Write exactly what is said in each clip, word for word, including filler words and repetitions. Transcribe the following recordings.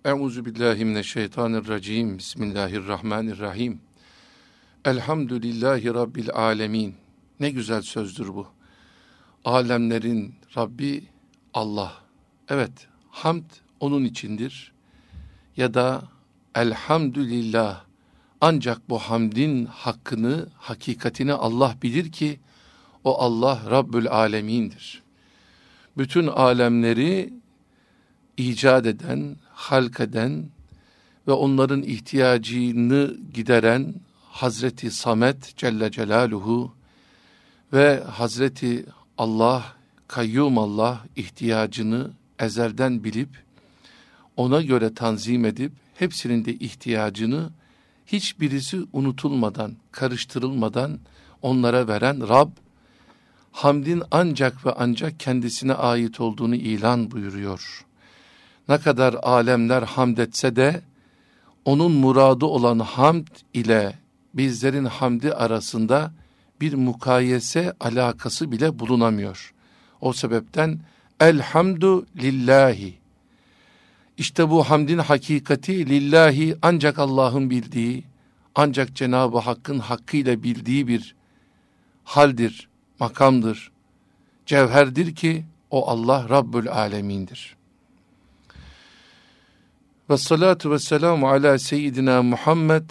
Euzu billahi mineşşeytanirracim. Bismillahirrahmanirrahim. Elhamdülillahi Rabbil alemin. Ne güzel sözdür bu. Alemlerin Rabbi Allah. Evet, hamd onun içindir. Ya da elhamdülillah. Ancak bu hamdin hakkını, hakikatini Allah bilir ki o Allah Rabbül alemindir. Bütün alemleri icat eden, halk eden ve onların ihtiyacını gideren Hazreti Samet Celle Celaluhu ve Hazreti Allah, Kayyum Allah ihtiyacını ezelden bilip ona göre tanzim edip hepsinin de ihtiyacını hiçbirisi unutulmadan, karıştırılmadan onlara veren Rab, hamdin ancak ve ancak kendisine ait olduğunu ilan buyuruyor. Ne kadar alemler hamd etse de onun muradı olan hamd ile bizlerin hamdi arasında bir mukayese alakası bile bulunamıyor. O sebepten elhamdü lillahi. İşte bu hamdin hakikati lillahi ancak Allah'ın bildiği, ancak Cenab-ı Hakk'ın hakkıyla bildiği bir haldir, makamdır, cevherdir ki o Allah Rabbül Alemin'dir. Ve salatu ve selamu ala seyyidina Muhammed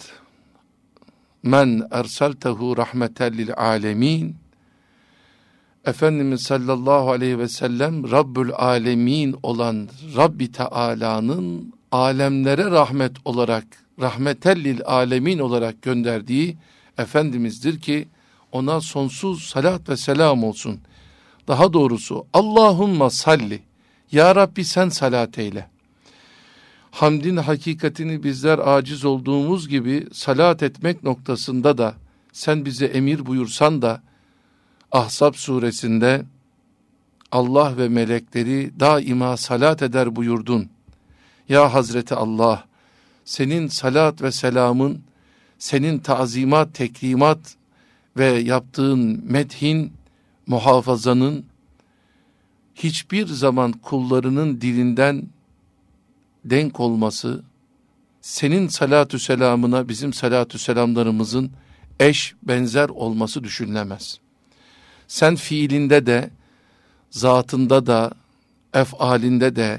men ersaltehu rahmeten lil alemin. Efendimiz sallallahu aleyhi ve sellem Rabbül Alemin olan Rabbi Teala'nın alemlere rahmet olarak, rahmeten lil alemin olarak gönderdiği Efendimiz'dir ki ona sonsuz salat ve selam olsun. Daha doğrusu Allahumma salli, Ya Rabbi sen salat eyle. Hamdin hakikatini bizler aciz olduğumuz gibi salat etmek noktasında da sen bize emir buyursan da Ahzab suresinde Allah ve melekleri daima salat eder buyurdun. Ya Hazreti Allah, senin salat ve selamın, senin tazimat, tekrimat ve yaptığın medhin, muhafazanın hiçbir zaman kullarının dilinden denk olması, senin salatü selamına bizim salatü selamlarımızın eş benzer olması düşünülemez. Sen fiilinde de, zatında da, efalinde de,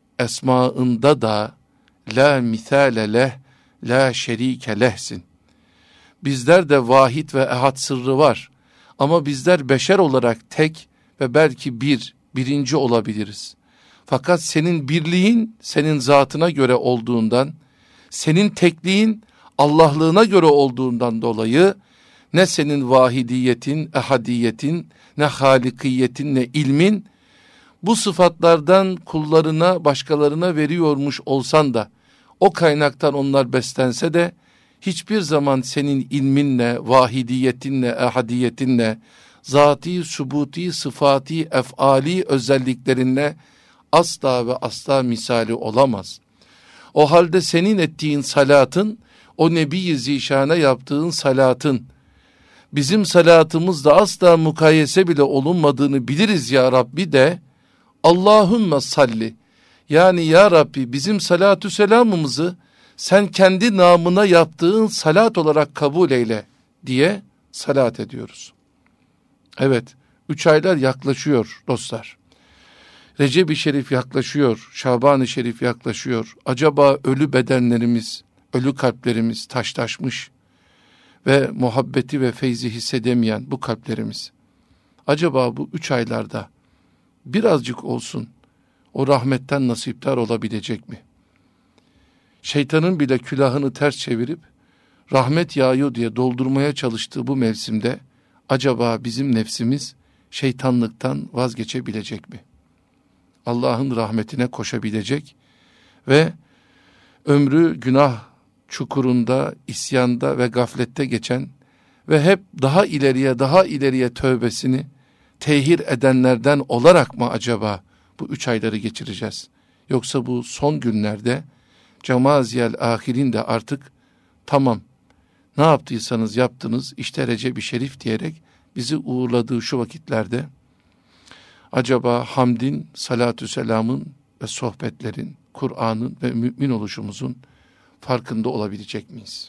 esmaında da la misale leh, la şerike lehsin. Bizler de vahid ve ehad sırrı var. Ama bizler beşer olarak tek ve belki bir, birinci olabiliriz. Fakat senin birliğin senin zatına göre olduğundan, senin tekliğin Allah'lığına göre olduğundan dolayı ne senin vahidiyetin, ehadiyetin, ne halikiyetin, ne ilmin bu sıfatlardan kullarına, başkalarına veriyormuş olsan da o kaynaktan onlar beslense de hiçbir zaman senin ilminle, vahidiyetinle, ehadiyetinle, zati, subuti, sıfati, efali özelliklerinle asla ve asla misali olamaz. O halde senin ettiğin salatın, o Nebi-i Zişan'a yaptığın salatın, bizim salatımızda asla mukayese bile olunmadığını biliriz ya Rabbi de, Allahümme salli, yani ya Rabbi bizim salatü selamımızı sen kendi namına yaptığın salat olarak kabul eyle diye salat ediyoruz. Evet, üç aylar yaklaşıyor dostlar. Recep-i Şerif yaklaşıyor, Şaban-ı Şerif yaklaşıyor. Acaba ölü bedenlerimiz, ölü kalplerimiz taşlaşmış ve muhabbeti ve feyzi hissedemeyen bu kalplerimiz, acaba bu üç aylarda birazcık olsun o rahmetten nasiptar olabilecek mi? Şeytanın bile külahını ters çevirip rahmet yağıyor diye doldurmaya çalıştığı bu mevsimde acaba bizim nefsimiz şeytanlıktan vazgeçebilecek mi? Allah'ın rahmetine koşabilecek ve ömrü günah çukurunda, isyanda ve gaflette geçen ve hep daha ileriye daha ileriye tövbesini tehir edenlerden olarak mı acaba bu üç ayları geçireceğiz? Yoksa bu son günlerde Cemaziyel Ahirin de artık tamam, ne yaptıysanız yaptınız işte Recep-i Şerif diyerek bizi uğurladığı şu vakitlerde acaba hamdin, salatü selamın ve sohbetlerin, Kur'an'ın ve mümin oluşumuzun farkında olabilecek miyiz?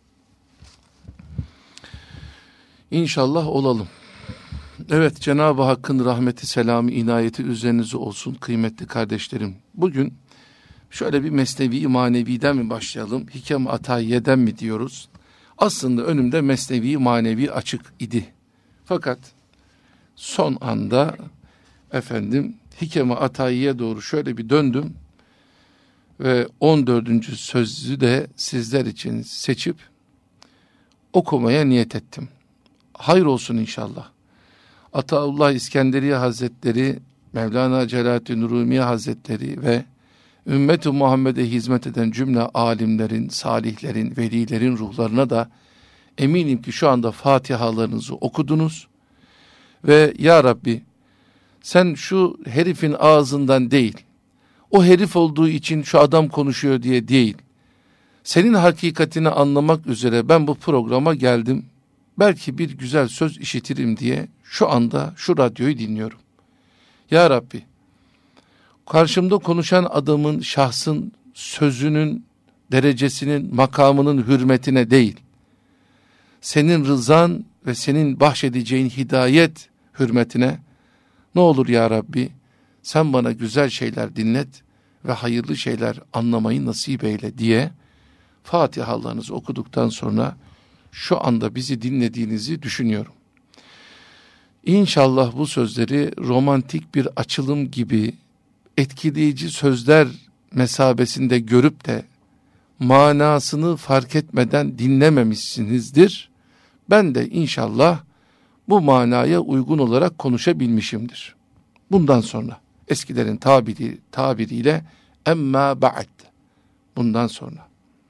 İnşallah olalım. Evet, Cenab-ı Hakk'ın rahmeti, selamı, inayeti üzerinize olsun kıymetli kardeşlerim. Bugün şöyle bir mesnevi maneviden mi başlayalım, Hikem-i Atayiye'den mi diyoruz? Aslında önümde mesnevi manevi açık idi. Fakat son anda efendim Hikem-i Atayiye'ye doğru şöyle bir döndüm ve on dördüncü sözü de sizler için seçip okumaya niyet ettim. Hayır olsun inşallah. Ataullah İskenderiye Hazretleri, Mevlana Celaleddin Rumi Hazretleri ve Ümmet-i Muhammed'e hizmet eden cümle alimlerin, salihlerin, velilerin ruhlarına da eminim ki şu anda Fatihalarınızı okudunuz ve Ya Rabbi sen şu herifin ağzından değil, o herif olduğu için şu adam konuşuyor diye değil, senin hakikatini anlamak üzere ben bu programa geldim, belki bir güzel söz işitirim diye şu anda şu radyoyu dinliyorum. Ya Rabbi, karşımda konuşan adamın, şahsın, sözünün, derecesinin, makamının hürmetine değil, senin rızan ve senin bahşedeceğin hidayet hürmetine, ne olur ya Rabbi, sen bana güzel şeyler dinlet ve hayırlı şeyler anlamayı nasip eyle diye Fatihalarınızı okuduktan sonra şu anda bizi dinlediğinizi düşünüyorum. İnşallah bu sözleri romantik bir açılım gibi etkileyici sözler mesabesinde görüp de manasını fark etmeden dinlememişsinizdir. Ben de inşallah bu manaya uygun olarak konuşabilmişimdir. Bundan sonra eskilerin tabiri, tabiriyle emma ba'd, bundan sonra.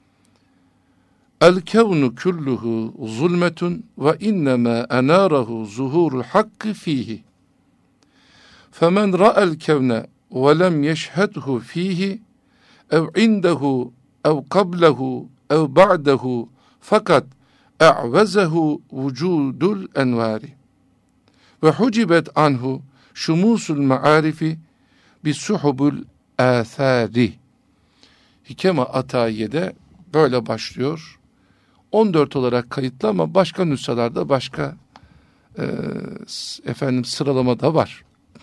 El kevnu kulluhu zulmetun ve innema enarahu zuhurul hakkı fihi. Femen ra'el kevne ve lem yeşhedhu fihi ev indehu ev kablehu ev ba'dehu fakat e'vezehu vücudul envari ve hucibet anhu şumusul maarifi bisuhubul athari. Hikem-i Atayiye'de böyle başlıyor. on dört olarak kayıtlı ama başka nüshalarda başka e, efendim sıralamada var.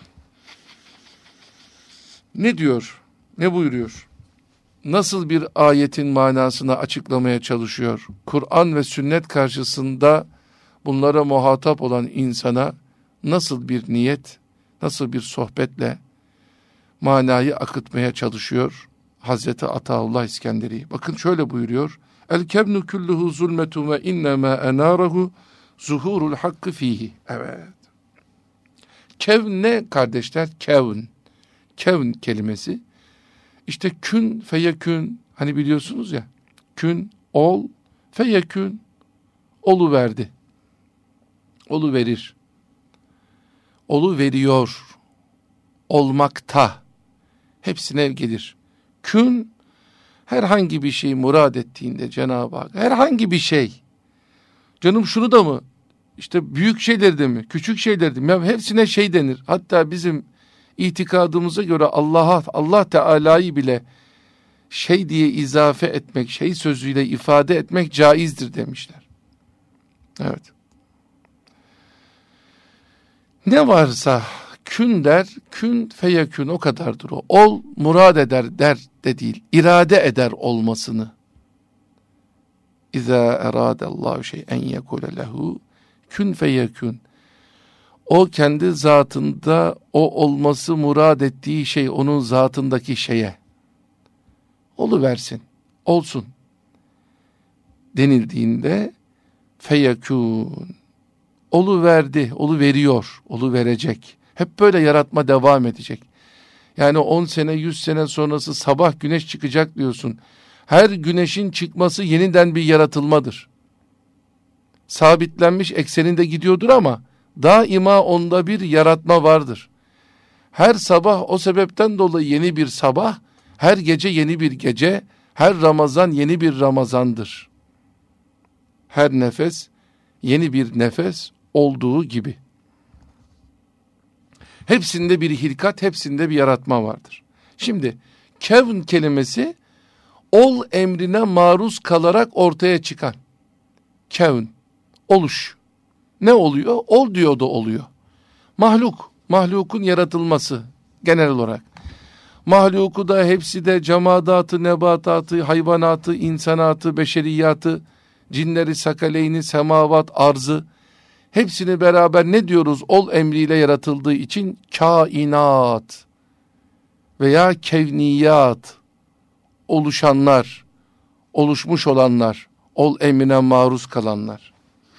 Ne diyor? Ne buyuruyor? Nasıl bir ayetin manasını açıklamaya çalışıyor? Kur'an ve sünnet karşısında bunlara muhatap olan insana nasıl bir niyet, nasıl bir sohbetle manayı akıtmaya çalışıyor Hazreti Ataullah İskenderi? Bakın şöyle buyuruyor. El kevnu kulluhu zulmetun ve innema enarahu zuhurul hakkı fihi. Evet. Kevn ne kardeşler? Kevn. Kevn kelimesi. İşte kün feyekün, hani biliyorsunuz ya, kün ol, feyekün olu verdi. Olu verir. Olu veriyor. Olmakta. Hepsine gelir. Kün herhangi bir şey murad ettiğinde Cenab-ı Hak, herhangi bir şey, canım şunu da mı, işte büyük şeyleri de mi, küçük şeyleri de mi, ya hepsine şey denir. Hatta bizim itikadımıza göre Allah'a, Allah Teala'yı bile şey diye izafe etmek, şey sözüyle ifade etmek caizdir demişler. Evet. Ne varsa kün der, kün feyekün, o kadardır o. Ol murad eder der de değil, irade eder olmasını. İza eradallahu şey'en yekule lehu kün feyekün. O kendi zatında o olması murad ettiği şey, onun zatındaki şeye oluversin, olsun denildiğinde feyekün, oluverdi, oluveriyor, oluverecek. Hep böyle yaratma devam edecek. Yani on sene, yüz sene sonrası sabah güneş çıkacak diyorsun. Her güneşin çıkması yeniden bir yaratılmadır. Sabitlenmiş ekseninde gidiyordur ama daima onda bir yaratma vardır. Her sabah o sebepten dolayı yeni bir sabah, her gece yeni bir gece, her Ramazan yeni bir Ramazandır. Her nefes yeni bir nefes olduğu gibi. Hepsinde bir hilkat, hepsinde bir yaratma vardır. Şimdi Kevn kelimesi ol emrine maruz kalarak ortaya çıkan. Kevn, oluş. Ne oluyor? Ol diyor da oluyor. Mahluk, mahlukun yaratılması genel olarak. Mahluku da hepsi de cemadatı, nebatatı, hayvanatı, insanatı, beşeriyatı, cinleri, sakaleyni, semavat, arzı, hepsini beraber ne diyoruz? Ol emriyle yaratıldığı için kainat veya kevniyat, oluşanlar, oluşmuş olanlar, ol emrine maruz kalanlar.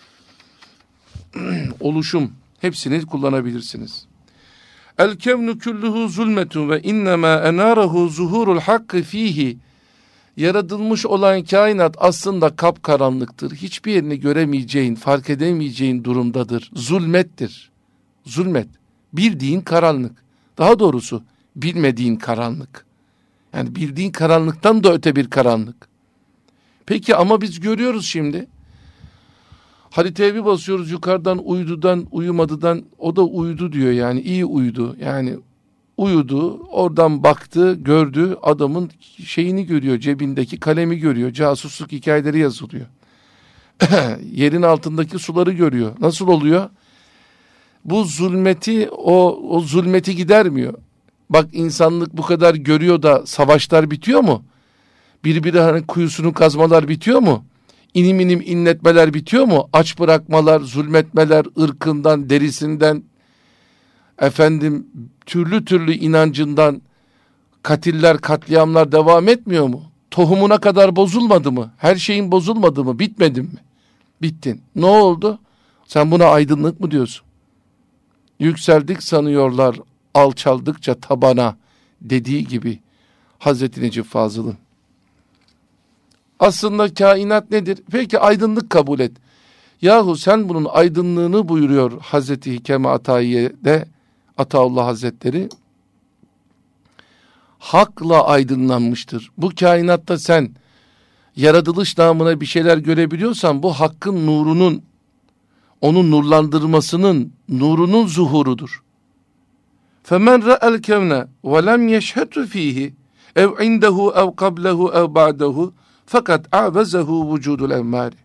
Oluşum, hepsini kullanabilirsiniz. El kevnu kulluhu zulmetun ve innema enarahu zuhurul hakkı fihi. Yaratılmış olan kainat aslında kapkaranlıktır. Hiçbir yerini göremeyeceğin, fark edemeyeceğin durumdadır. Zulmettir. Zulmet. Bildiğin karanlık. Daha doğrusu bilmediğin karanlık. Yani bildiğin karanlıktan da öte bir karanlık. Peki ama biz görüyoruz şimdi. Haritaya bir basıyoruz, yukarıdan uydudan, uyumadıdan, o da uyudu diyor, yani iyi uyudu. Yani uyudu, oradan baktı, gördü, adamın şeyini görüyor, cebindeki kalemi görüyor, casusluk hikayeleri yazılıyor. Yerin altındaki suları görüyor. Nasıl oluyor? Bu zulmeti, o, o zulmeti gidermiyor. Bak, insanlık bu kadar görüyor da savaşlar bitiyor mu? Birbirinin kuyusunu kazmalar bitiyor mu? İnim inim inletmeler bitiyor mu? Aç bırakmalar, zulmetmeler, ırkından, derisinden, efendim türlü türlü inancından katiller, katliamlar devam etmiyor mu? Tohumuna kadar bozulmadı mı? Her şeyin bozulmadı mı? Bitmedin mi? Bittin. Ne oldu? Sen buna aydınlık mı diyorsun? Yükseldik sanıyorlar alçaldıkça tabana dediği gibi Hazreti Necip Fazıl'ın. Aslında kainat nedir? Peki aydınlık kabul et. Yahu sen bunun aydınlığını buyuruyor Hazreti Hikeme Atayiye'de, Ataullah Hazretleri. Hakla aydınlanmıştır. Bu kainatta sen yaratılış namına bir şeyler görebiliyorsan bu hakkın nurunun, onun nurlandırmasının, nurunun zuhurudur. فَمَنْ رَأَ الْكَوْنَ وَلَمْ يَشْهَتُ ف۪يهِ اَوْ عِنْدَهُ اَوْ قَبْلَهُ اَوْ بَعْدَهُ fakat a'vezehu vücudul emmari.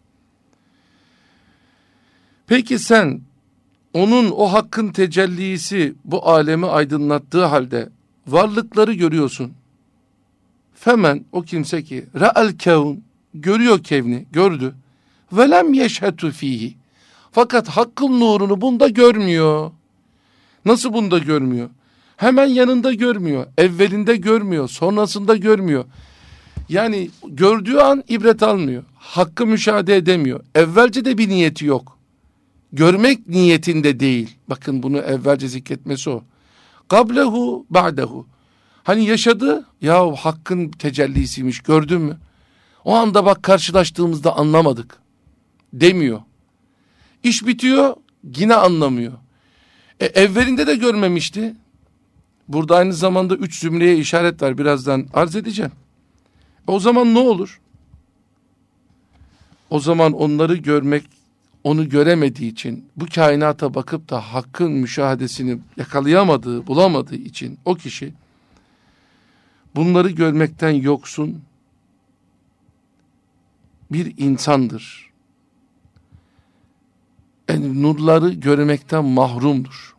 Peki sen onun o hakkın tecellisi bu alemi aydınlattığı halde varlıkları görüyorsun. Femen, o kimse ki ra'al kevn, görüyor kevni, gördü. Ve lem yeşhetu fihi. Fakat hakkın nurunu bunda görmüyor. Nasıl bunda görmüyor? Hemen yanında görmüyor, evvelinde görmüyor, sonrasında görmüyor. Yani gördüğü an ibret almıyor. Hakkı müşahede edemiyor. Evvelce de bir niyeti yok. Görmek niyetinde değil. Bakın bunu evvelce zikretmesi o. Kablehu ba'dehu. Hani yaşadı, ya hakkın tecellisiymiş, gördün mü? O anda bak karşılaştığımızda anlamadık demiyor. İş bitiyor, yine anlamıyor. E, evvelinde de görmemişti. Burada aynı zamanda üç zümreye işaret var, birazdan arz edeceğim. O zaman ne olur? O zaman onları görmek, onu göremediği için, bu kainata bakıp da hakkın müşahadesini yakalayamadığı, bulamadığı için o kişi bunları görmekten yoksun bir insandır. Yani nurları görmekten mahrumdur.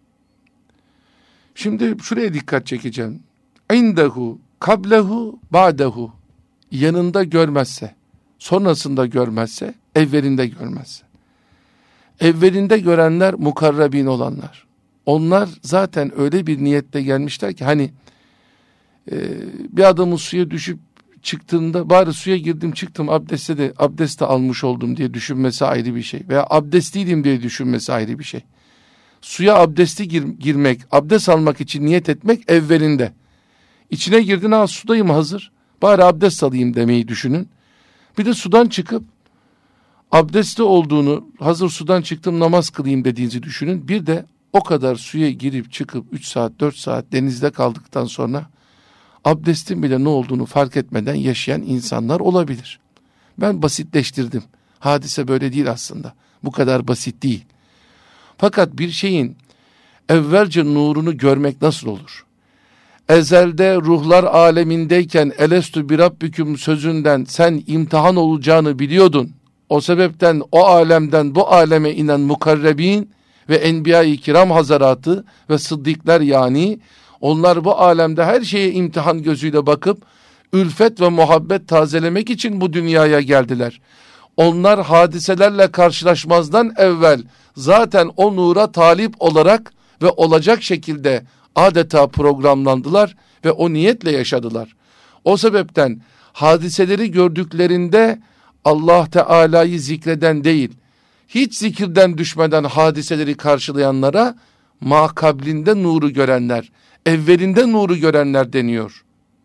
Şimdi şuraya dikkat çekeceğim. İndehu, kablehu, ba'dehu. Yanında görmezse, sonrasında görmezse, evvelinde görmezse. Evvelinde görenler mukarrabin olanlar. Onlar zaten öyle bir niyetle gelmişler ki hani e, bir adamın suya düşüp çıktığında bari suya girdim çıktım abdeste de abdest de almış oldum diye düşünmesi ayrı bir şey. Veya abdestliydim diye düşünmesi ayrı bir şey. Suya abdesti gir, girmek, abdest almak için niyet etmek evvelinde. İçine girdin, ha sudayım hazır, bari abdest alayım demeyi düşünün. Bir de sudan çıkıp abdestli olduğunu, hazır sudan çıktım namaz kılayım dediğinizi düşünün. Bir de o kadar suya girip çıkıp üç saat dört saat denizde kaldıktan sonra abdestin bile ne olduğunu fark etmeden yaşayan insanlar olabilir. Ben basitleştirdim. Hadise böyle değil aslında. Bu kadar basit değil. Fakat bir şeyin evvelce nurunu görmek nasıl olur? ezelde ruhlar alemindeyken elestü bi rabbiküm sözünden sen imtihan olacağını biliyordun. O sebepten o alemden bu aleme inen mukarrebin ve enbiya-i kiram hazaratı ve sıddıklar, yani onlar bu alemde her şeye imtihan gözüyle bakıp ülfet ve muhabbet tazelemek için bu dünyaya geldiler. Onlar hadiselerle karşılaşmazdan evvel zaten o nura talip olarak ve olacak şekilde adeta programlandılar ve o niyetle yaşadılar. O sebepten hadiseleri gördüklerinde Allah Teala'yı zikreden değil, hiç zikirden düşmeden hadiseleri karşılayanlara makablinde nuru görenler, evvelinde nuru görenler deniyor.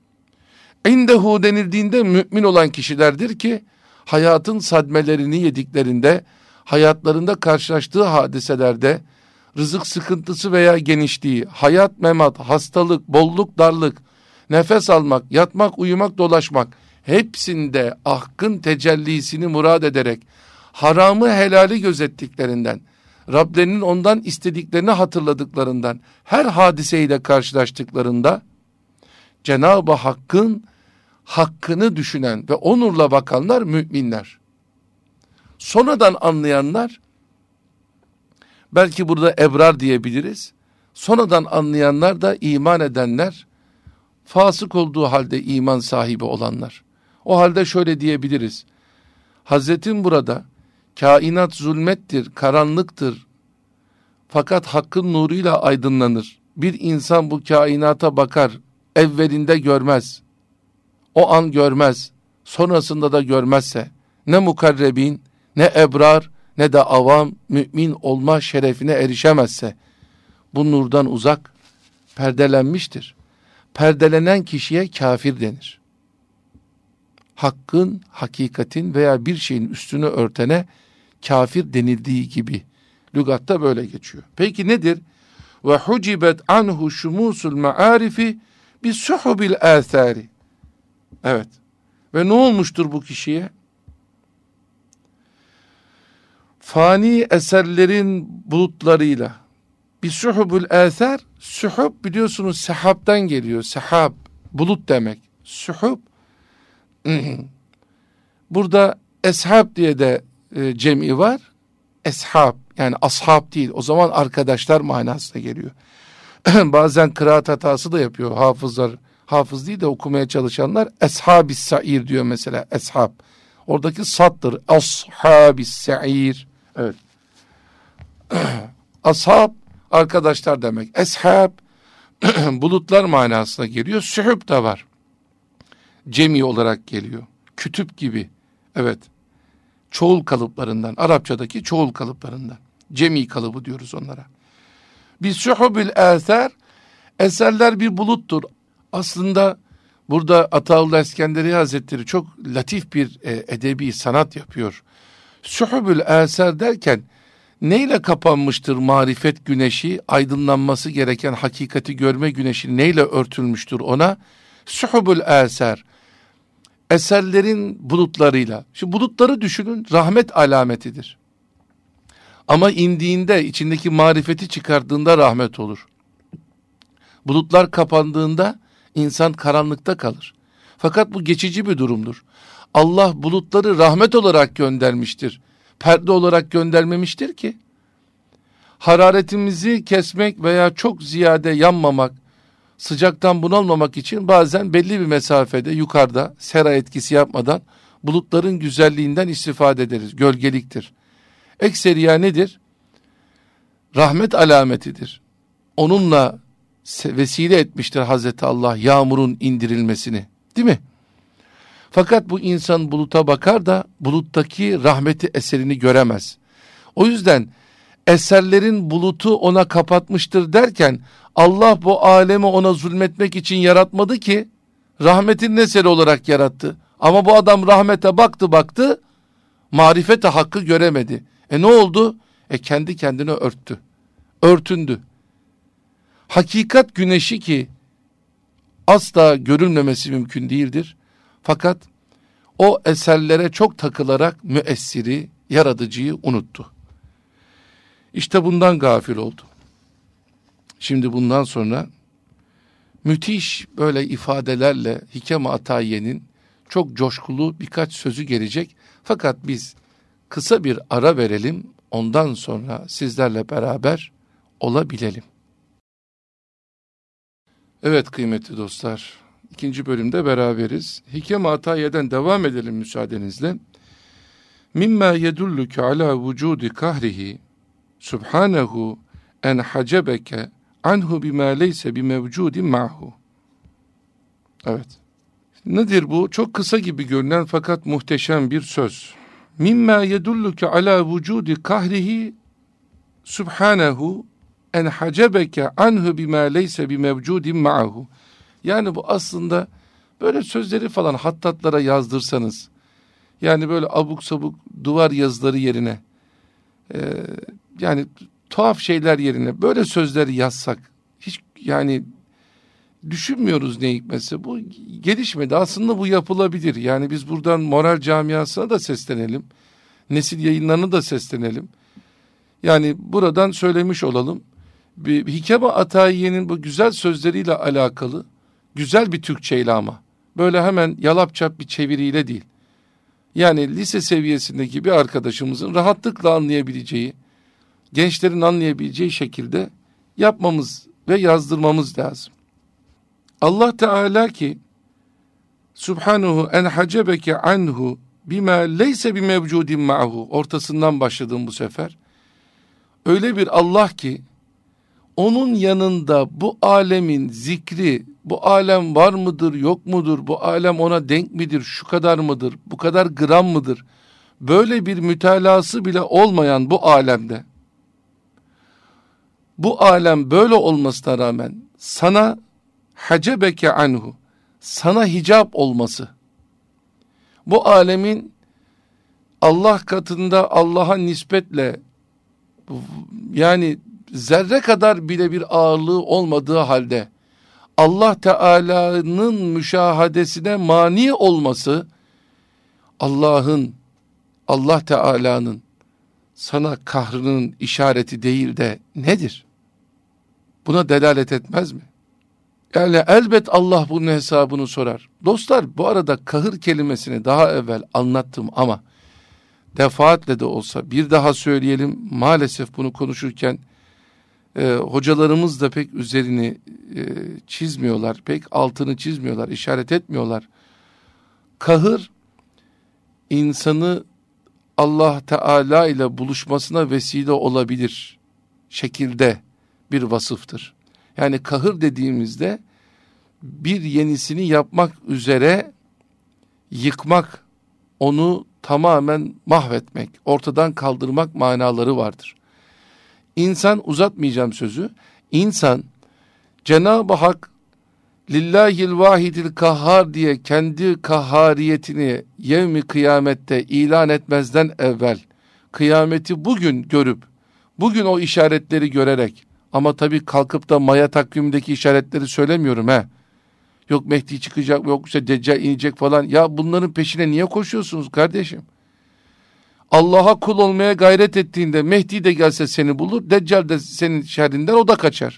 İndehu denildiğinde mümin olan kişilerdir ki hayatın sadmelerini yediklerinde, hayatlarında karşılaştığı hadiselerde rızık sıkıntısı veya genişliği, hayat memat, hastalık, bolluk darlık, nefes almak, yatmak, uyumak, dolaşmak hepsinde hakkın tecellisini murad ederek haramı helali gözettiklerinden, Rablerinin ondan istediklerini hatırladıklarından, her hadiseyle karşılaştıklarında Cenab-ı Hakk'ın hakkını düşünen ve o nurla bakanlar müminler. Sonradan anlayanlar, belki burada ebrar diyebiliriz, sonradan anlayanlar da iman edenler, fasık olduğu halde iman sahibi olanlar. O halde şöyle diyebiliriz: Hazretin burada kainat zulmettir, karanlıktır, fakat hakkın nuruyla aydınlanır. Bir insan bu kainata bakar, evvelinde görmez, o an görmez, sonrasında da görmezse, ne mukarrebin, ne ebrar, ne de avam mümin olma şerefine erişemezse, bu nurdan uzak, perdelenmiştir. Perdelenen kişiye kafir denir. Hakkın, hakikatin veya bir şeyin üstünü örtene kafir denildiği gibi. Lügatta böyle geçiyor. Peki nedir? Ve hucibet anhu şumusul maarifi bi suhubil athari. Evet. Ve ne olmuştur bu kişiye? Fani eserlerin bulutlarıyla. Bir suhubul athar, suhub biliyorsunuz sehabdan geliyor. Sehab, bulut demek. Suhub, burada eshab diye de e, cem'i var. Eshab, yani ashab değil. O zaman arkadaşlar manasına geliyor. Bazen kıraat hatası da yapıyor hafızlar. Hafız değil de okumaya çalışanlar eshab-i sa'ir diyor mesela. Eshab. Oradaki sattır. Ashab-i sa'ir. Evet. Ashab arkadaşlar demek. Eshab bulutlar manasına geliyor. Sühüb de var. Cemi olarak geliyor. Kütüp gibi. Evet. Çoğul kalıplarından. Arapçadaki çoğul kalıplarından. Cemi kalıbı diyoruz onlara. Bir sühubil eser, eserler bir buluttur. Aslında burada Ataullah İskenderi Hazretleri çok latif bir e, edebi sanat yapıyor. Sühubül eser derken neyle kapanmıştır marifet güneşi, aydınlanması gereken hakikati görme güneşi neyle örtülmüştür ona? Sühubül eser, eserlerin bulutlarıyla. Şimdi bulutları düşünün, rahmet alametidir. Ama indiğinde, içindeki marifeti çıkardığında rahmet olur. Bulutlar kapandığında insan karanlıkta kalır. Fakat bu geçici bir durumdur. Allah bulutları rahmet olarak göndermiştir. Perde olarak göndermemiştir ki. Hararetimizi kesmek veya çok ziyade yanmamak, sıcaktan bunalmamak için bazen belli bir mesafede yukarıda sera etkisi yapmadan bulutların güzelliğinden istifade ederiz. Gölgeliktir. Ekseriya nedir? Rahmet alametidir. Onunla vesile etmiştir Hazreti Allah yağmurun indirilmesini. Değil mi? Fakat bu insan buluta bakar da buluttaki rahmeti eserini göremez. O yüzden eserlerin bulutu ona kapatmıştır derken Allah bu alemi ona zulmetmek için yaratmadı ki, rahmetin eseri olarak yarattı. Ama bu adam rahmete baktı baktı, marifete hakkı göremedi. E ne oldu? E kendi kendine örttü. Örtündü. Hakikat güneşi ki asla görülmemesi mümkün değildir. Fakat o eserlere çok takılarak müessiri, yaratıcıyı unuttu. İşte bundan gafil oldu. Şimdi bundan sonra müthiş böyle ifadelerle Hikem-i Atayiye'nin çok coşkulu birkaç sözü gelecek. Fakat biz kısa bir ara verelim, ondan sonra sizlerle beraber olabilelim. Evet kıymetli dostlar, ikinci bölümde beraberiz. Hikem-i Atayiye'den devam edelim müsaadenizle. Mimma yedulluke ala vücudi kahrihi subhanehu en hacebeke anhu bima leyse bimevcudin ma'hu. Evet. Nedir bu? Çok kısa gibi görünen fakat muhteşem bir söz. Mimma yedulluke ala vücudi kahrihi subhanehu en hacebeke anhu bima leyse bimevcudin ma'hu. Yani bu aslında böyle sözleri falan hattatlara yazdırsanız, yani böyle abuk sabuk duvar yazıları yerine, e, yani tuhaf şeyler yerine böyle sözleri yazsak, hiç yani düşünmüyoruz ne hikmetse. Bu gelişmedi. Aslında bu yapılabilir. Yani biz buradan moral camiasına da seslenelim. Nesil yayınlarına da seslenelim. Yani buradan söylemiş olalım. Bir Hikem-i Atayiye'nin bu güzel sözleriyle alakalı, güzel bir Türkçeyle ama, böyle hemen yalapçap bir çeviriyle değil. Yani lise seviyesindeki bir arkadaşımızın rahatlıkla anlayabileceği, gençlerin anlayabileceği şekilde yapmamız ve yazdırmamız lazım. Allah Teala ki Subhanehu en hacebeke anhu bima leyse bimevcudin ma'hu, ortasından başladım bu sefer. Öyle bir Allah ki onun yanında bu alemin zikri, bu alem var mıdır yok mudur, bu alem ona denk midir, şu kadar mıdır, bu kadar gram mıdır, böyle bir mütalası bile olmayan bu alemde, bu alem böyle olmasına rağmen sana hacebeke anhu, sana hicap olması, bu alemin Allah katında Allah'a nispetle yani zerre kadar bile bir ağırlığı olmadığı halde Allah Teala'nın müşahadesine mani olması, Allah'ın, Allah Teala'nın sana kahrının işareti değil de nedir? Buna delalet etmez mi? Yani elbet Allah bunun hesabını sorar. Dostlar, bu arada kahır kelimesini daha evvel anlattım ama defaatle de olsa bir daha söyleyelim. Maalesef bunu konuşurken e, hocalarımız da pek üzerini e, çizmiyorlar, pek altını çizmiyorlar, işaret etmiyorlar. Kahır, insanı Allah Teala ile buluşmasına vesile olabilir şekilde bir vasıftır. Yani kahır dediğimizde bir yenisini yapmak üzere yıkmak, onu tamamen mahvetmek, ortadan kaldırmak manaları vardır. İnsan, uzatmayacağım sözü, insan Cenab-ı Hak Lillahil vahidil kahhar diye kendi kahhariyetini yevmi kıyamette ilan etmezden evvel kıyameti bugün görüp, bugün o işaretleri görerek, ama tabii kalkıp da Maya takvimindeki işaretleri söylemiyorum he. Yok Mehdi çıkacak, yok işte Deccal inecek falan. Ya bunların peşine niye koşuyorsunuz kardeşim? Allah'a kul olmaya gayret ettiğinde Mehdi de gelse seni bulur, Deccal de senin şerrinden o da kaçar.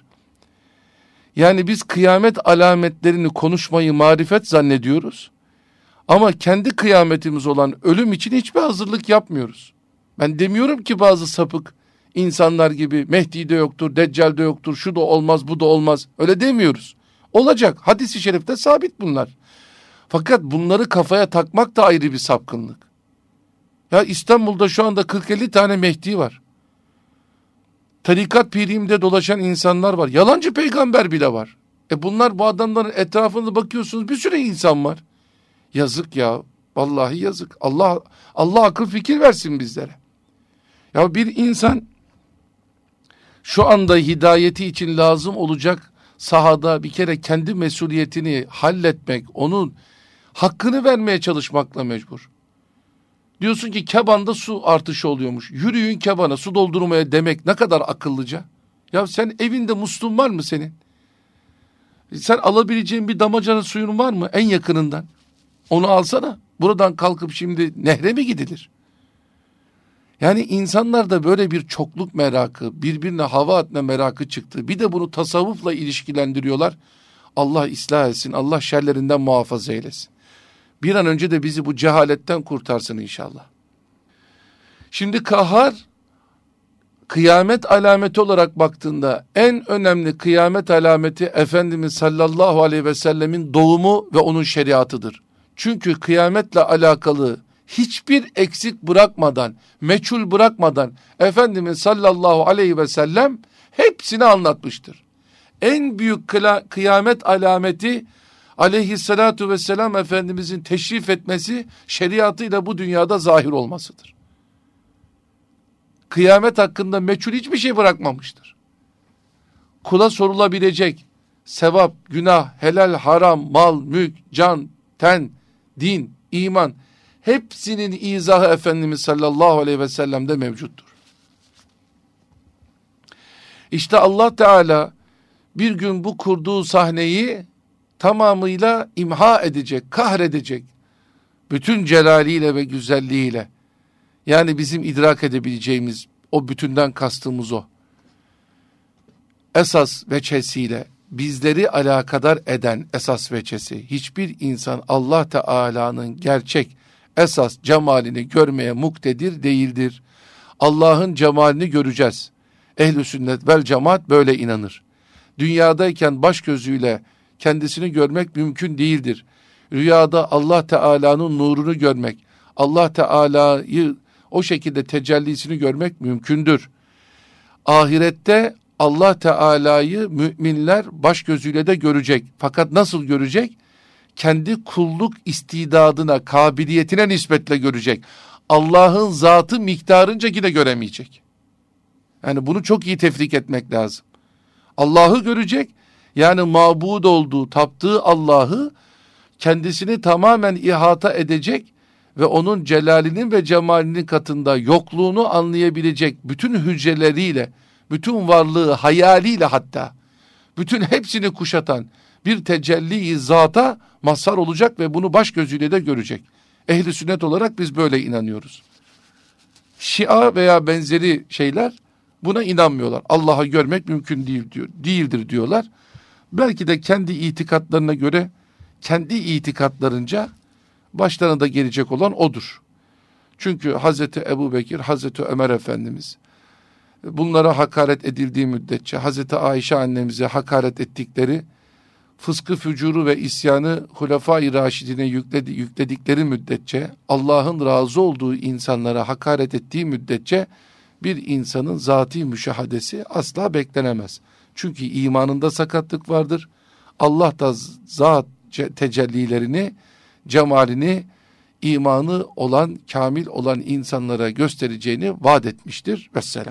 Yani biz kıyamet alametlerini konuşmayı marifet zannediyoruz. Ama kendi kıyametimiz olan ölüm için hiçbir hazırlık yapmıyoruz. Ben demiyorum ki bazı sapık insanlar gibi Mehdi de yoktur, Deccal de yoktur, şu da olmaz, bu da olmaz. Öyle demiyoruz. Olacak. Hadis-i şerifte sabit bunlar. Fakat bunları kafaya takmak da ayrı bir sapkınlık. Ya İstanbul'da şu anda kırk elli tane Mehdi var. Tarikat pirimi'de dolaşan insanlar var. Yalancı peygamber bile var. E bunlar, bu adamların etrafında bakıyorsunuz bir sürü insan var. Yazık ya. Vallahi yazık. Allah Allah akıl fikir versin bizlere. Ya bir insan şu anda hidayeti için lazım olacak sahada bir kere kendi mesuliyetini halletmek, onun hakkını vermeye çalışmakla mecbur. Diyorsun ki kebanda su artışı oluyormuş. Yürüyün kebana su doldurmaya demek ne kadar akıllıca. Ya sen evinde musluğun var mı senin? Sen alabileceğin bir damacana suyun var mı en yakınından? Onu alsana. Buradan kalkıp şimdi nehre mi gidilir? Yani insanlarda böyle bir çokluk merakı, birbirine hava atma merakı çıktı. Bir de bunu tasavvufla ilişkilendiriyorlar. Allah ıslah etsin, Allah şerlerinden muhafaza eylesin. Bir an önce de bizi bu cehaletten kurtarsın inşallah. Şimdi kahhar, kıyamet alameti olarak baktığında en önemli kıyamet alameti Efendimiz sallallahu aleyhi ve sellemin doğumu ve onun şeriatıdır. Çünkü kıyametle alakalı hiçbir eksik bırakmadan, meçhul bırakmadan Efendimiz sallallahu aleyhi ve sellem hepsini anlatmıştır. En büyük kıyamet alameti aleyhissalatu vesselam Efendimizin teşrif etmesi, şeriatıyla bu dünyada zahir olmasıdır. Kıyamet hakkında meçhul hiçbir şey bırakmamıştır. Kula sorulabilecek sevap, günah, helal, haram, mal, mülk, can, ten, din, iman, hepsinin izahı Efendimiz sallallahu aleyhi ve sellem'de mevcuttur. İşte Allah Teala bir gün bu kurduğu sahneyi tamamıyla imha edecek, kahredecek. Bütün celaliyle ve güzelliğiyle. Yani bizim idrak edebileceğimiz o bütünden kastımız o. Esas veçesiyle bizleri alakadar eden esas veçesi. Hiçbir insan Allah Teala'nın gerçek esas cemalini görmeye muktedir değildir. Allah'ın cemalini göreceğiz. Ehl-i sünnet vel cemaat böyle inanır. Dünyadayken baş gözüyle kendisini görmek mümkün değildir. Rüyada Allah Teala'nın nurunu görmek, Allah Teala'yı o şekilde tecellisini görmek mümkündür. Ahirette Allah Teala'yı müminler baş gözüyle de görecek. Fakat nasıl görecek? Kendi kulluk istidadına, kabiliyetine nispetle görecek. Allah'ın zatı miktarınca yine göremeyecek. Yani bunu çok iyi tefrik etmek lazım. Allah'ı görecek, yani mabud olduğu, taptığı Allah'ı kendisini tamamen ihata edecek ve onun celalinin ve cemalinin katında yokluğunu anlayabilecek bütün hücreleriyle, bütün varlığı, hayaliyle hatta, bütün hepsini kuşatan bir tecelli-i zata mazhar olacak ve bunu baş gözüyle de görecek. Ehli sünnet olarak biz böyle inanıyoruz. Şia veya benzeri şeyler buna inanmıyorlar. Allah'ı görmek mümkün değil diyor, değildir diyorlar. Belki de kendi itikatlarına göre, kendi itikatlarınca başlarına da gelecek olan odur. Çünkü Hazreti Ebubekir, Hazreti Ömer Efendimiz bunlara hakaret edildiği müddetçe, Hazreti Ayşe annemize hakaret ettikleri, fıskı, fücuru ve isyanı Hulefai Raşidine yükledi, yükledikleri müddetçe, Allah'ın razı olduğu insanlara hakaret ettiği müddetçe bir insanın zati müşahadesi asla beklenemez. Çünkü imanında sakatlık vardır. Allah da zat tecellilerini, cemalini, imanı olan, kamil olan insanlara göstereceğini vaat etmiştir. Vesselam.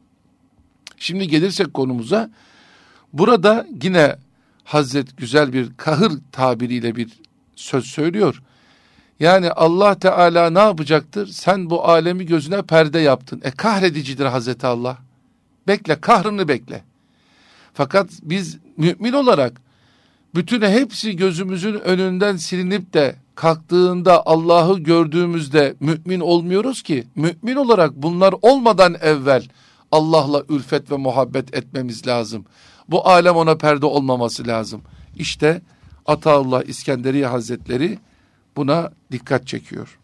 Şimdi gelirsek konumuza, burada yine Hazret güzel bir kahır tabiriyle bir söz söylüyor. Yani Allah Teala ne yapacaktır? Sen bu alemi gözüne perde yaptın. E kahredicidir Hazreti Allah. Bekle, kahrını bekle. Fakat biz mümin olarak bütün hepsi gözümüzün önünden silinip de kalktığında Allah'ı gördüğümüzde mümin olmuyoruz ki. Mümin olarak bunlar olmadan evvel Allah'la ülfet ve muhabbet etmemiz lazım. Bu alem ona perde olmaması lazım. İşte Ataullah İskenderiye Hazretleri buna dikkat çekiyor.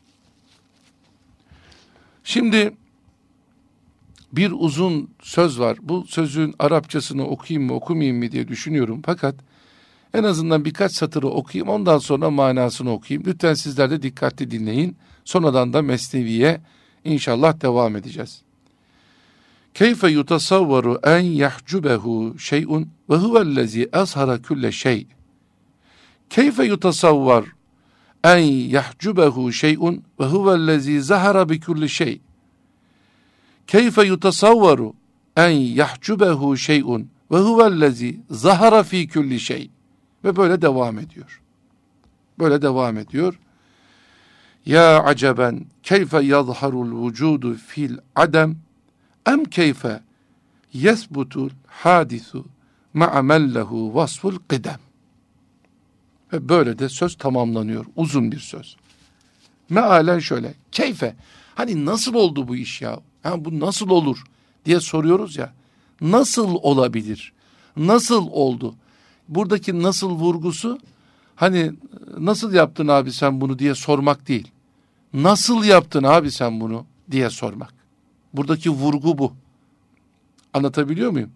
Şimdi bir uzun söz var. Bu sözün Arapçasını okuyayım mı okumayayım mı diye düşünüyorum. Fakat en azından birkaç satırı okuyayım, ondan sonra manasını okuyayım. Lütfen sizler de dikkatli dinleyin. Sonradan da Mesnevi'ye inşallah devam edeceğiz. Keyfe yutasavvaru en yahcubehu şey'un ve huvellezî azhara külle şey. Keyfe yutasavvar en yahcubehu şey'un ve huvellezî zahara bi kulli şey. Keyfe yutasavvaru en yahcubehu şey'un ve huvellezî zahara fi kulli şey. Ve böyle devam ediyor. Böyle devam ediyor. Ya aceben keyfe yazharul vücudu fil adem em keyfe yesbutul hadisu ma'amellehu vasful kıdem. Ve böyle de söz tamamlanıyor. Uzun bir söz. Mealen şöyle. Keyfe. Hani nasıl oldu bu iş ya? Ha, bu nasıl olur diye soruyoruz ya. Nasıl olabilir? Nasıl oldu? buradaki nasıl vurgusu, hani nasıl yaptın abi sen bunu diye sormak değil. Nasıl yaptın abi sen bunu diye sormak. Buradaki vurgu bu. Anlatabiliyor muyum?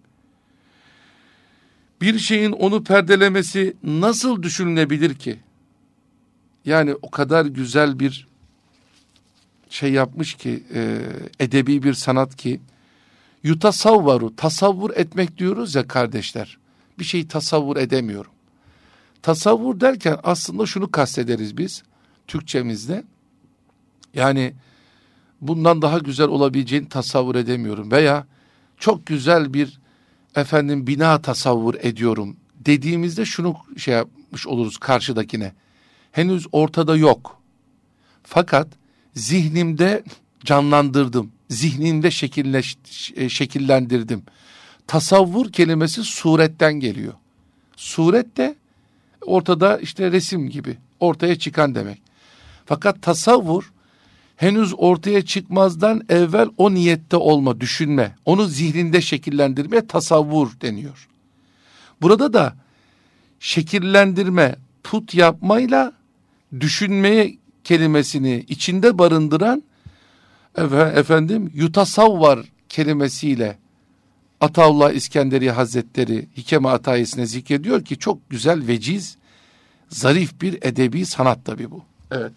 Bir şeyin onu perdelemesi nasıl düşünülebilir ki? Yani o kadar güzel bir şey yapmış ki, e, edebi bir sanat ki, yutasavvaru, tasavvur etmek diyoruz ya kardeşler. Bir şeyi tasavvur edemiyorum. Tasavvur derken aslında şunu kastederiz biz Türkçemizde. Yani bundan daha güzel olabileceğini tasavvur edemiyorum veya çok güzel bir efendim bina tasavvur ediyorum dediğimizde şunu şey yapmış oluruz karşıdakine. Henüz ortada yok. Fakat zihnimde canlandırdım. Zihnimde şekilleş, şekillendirdim. Tasavvur kelimesi suretten geliyor. Suret de ortada işte resim gibi ortaya çıkan demek. Fakat tasavvur henüz ortaya çıkmazdan evvel o niyette olma, düşünme, onu zihninde şekillendirmeye tasavvur deniyor. Burada da şekillendirme, put yapmayla düşünmeye kelimesini içinde barındıran efendim yutasavvar kelimesiyle Ataullah İskenderi Hazretleri Hikem-i Atayisine zikrediyor ki çok güzel, veciz, zarif bir edebi sanat tabii bu. Evet.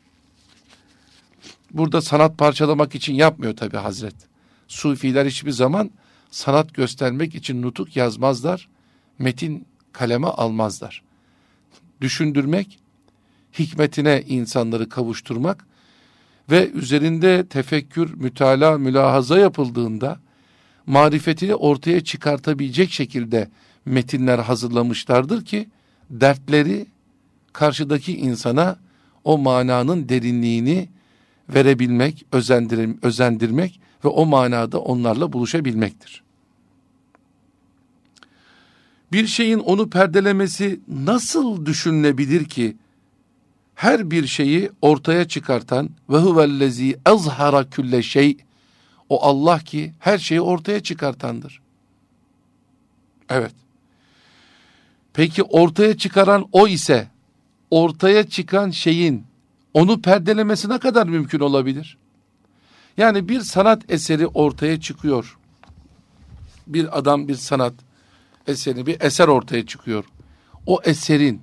Burada sanat parçalamak için yapmıyor tabii Hazret. Sufiler hiçbir zaman sanat göstermek için nutuk yazmazlar, metin kaleme almazlar. Düşündürmek, hikmetine insanları kavuşturmak ve üzerinde tefekkür, mütalaa, mülahaza yapıldığında marifetini ortaya çıkartabilecek şekilde metinler hazırlamışlardır ki dertleri karşıdaki insana o mananın derinliğini verebilmek, özendir, özendirmek ve o manada onlarla buluşabilmektir. Bir şeyin onu perdelemesi nasıl düşünülebilir ki her bir şeyi ortaya çıkartan ve huvellezî ezhara külle şey, o Allah ki her şeyi ortaya çıkartandır. Evet. Peki ortaya çıkaran o ise ortaya çıkan şeyin onu perdelemesi ne kadar mümkün olabilir? Yani bir sanat eseri ortaya çıkıyor. Bir adam bir sanat eseri, bir eser ortaya çıkıyor. O eserin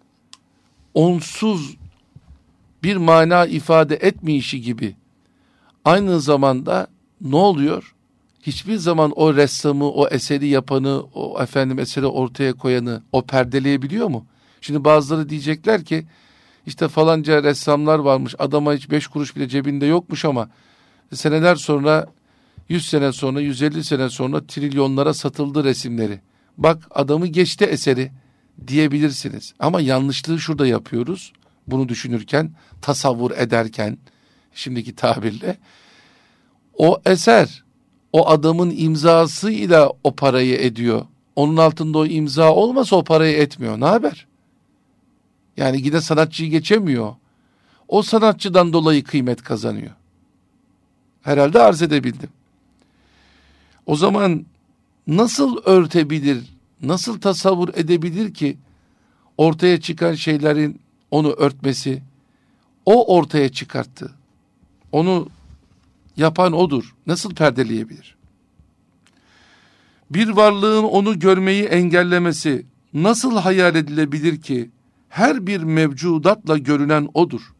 onsuz bir mana ifade etmeyişi gibi aynı zamanda ne oluyor? Hiçbir zaman o ressamı, o eseri yapanı, o efendim eseri ortaya koyanı o perdeleyebiliyor mu? Şimdi bazıları diyecekler ki işte falanca ressamlar varmış, adama hiç beş kuruş bile cebinde yokmuş ama seneler sonra, yüz sene sonra, yüz elli sene sonra trilyonlara satıldı resimleri. Bak adamı geçti eseri diyebilirsiniz. Ama yanlışlığı şurada yapıyoruz. Bunu düşünürken, tasavvur ederken, şimdiki tabirle, o eser, o adamın imzasıyla o parayı ediyor. Onun altında o imza olmasa o parayı etmiyor. Ne haber? Yani gide sanatçıyı geçemiyor. O sanatçıdan dolayı kıymet kazanıyor. Herhalde arz edebildim. O zaman nasıl örtebilir, nasıl tasavvur edebilir ki ortaya çıkan şeylerin onu örtmesi, o ortaya çıkarttı. Onu yapan odur. Nasıl perdeleyebilir? Bir varlığın onu görmeyi engellemesi nasıl hayal edilebilir ki her bir mevcudatla görünen odur.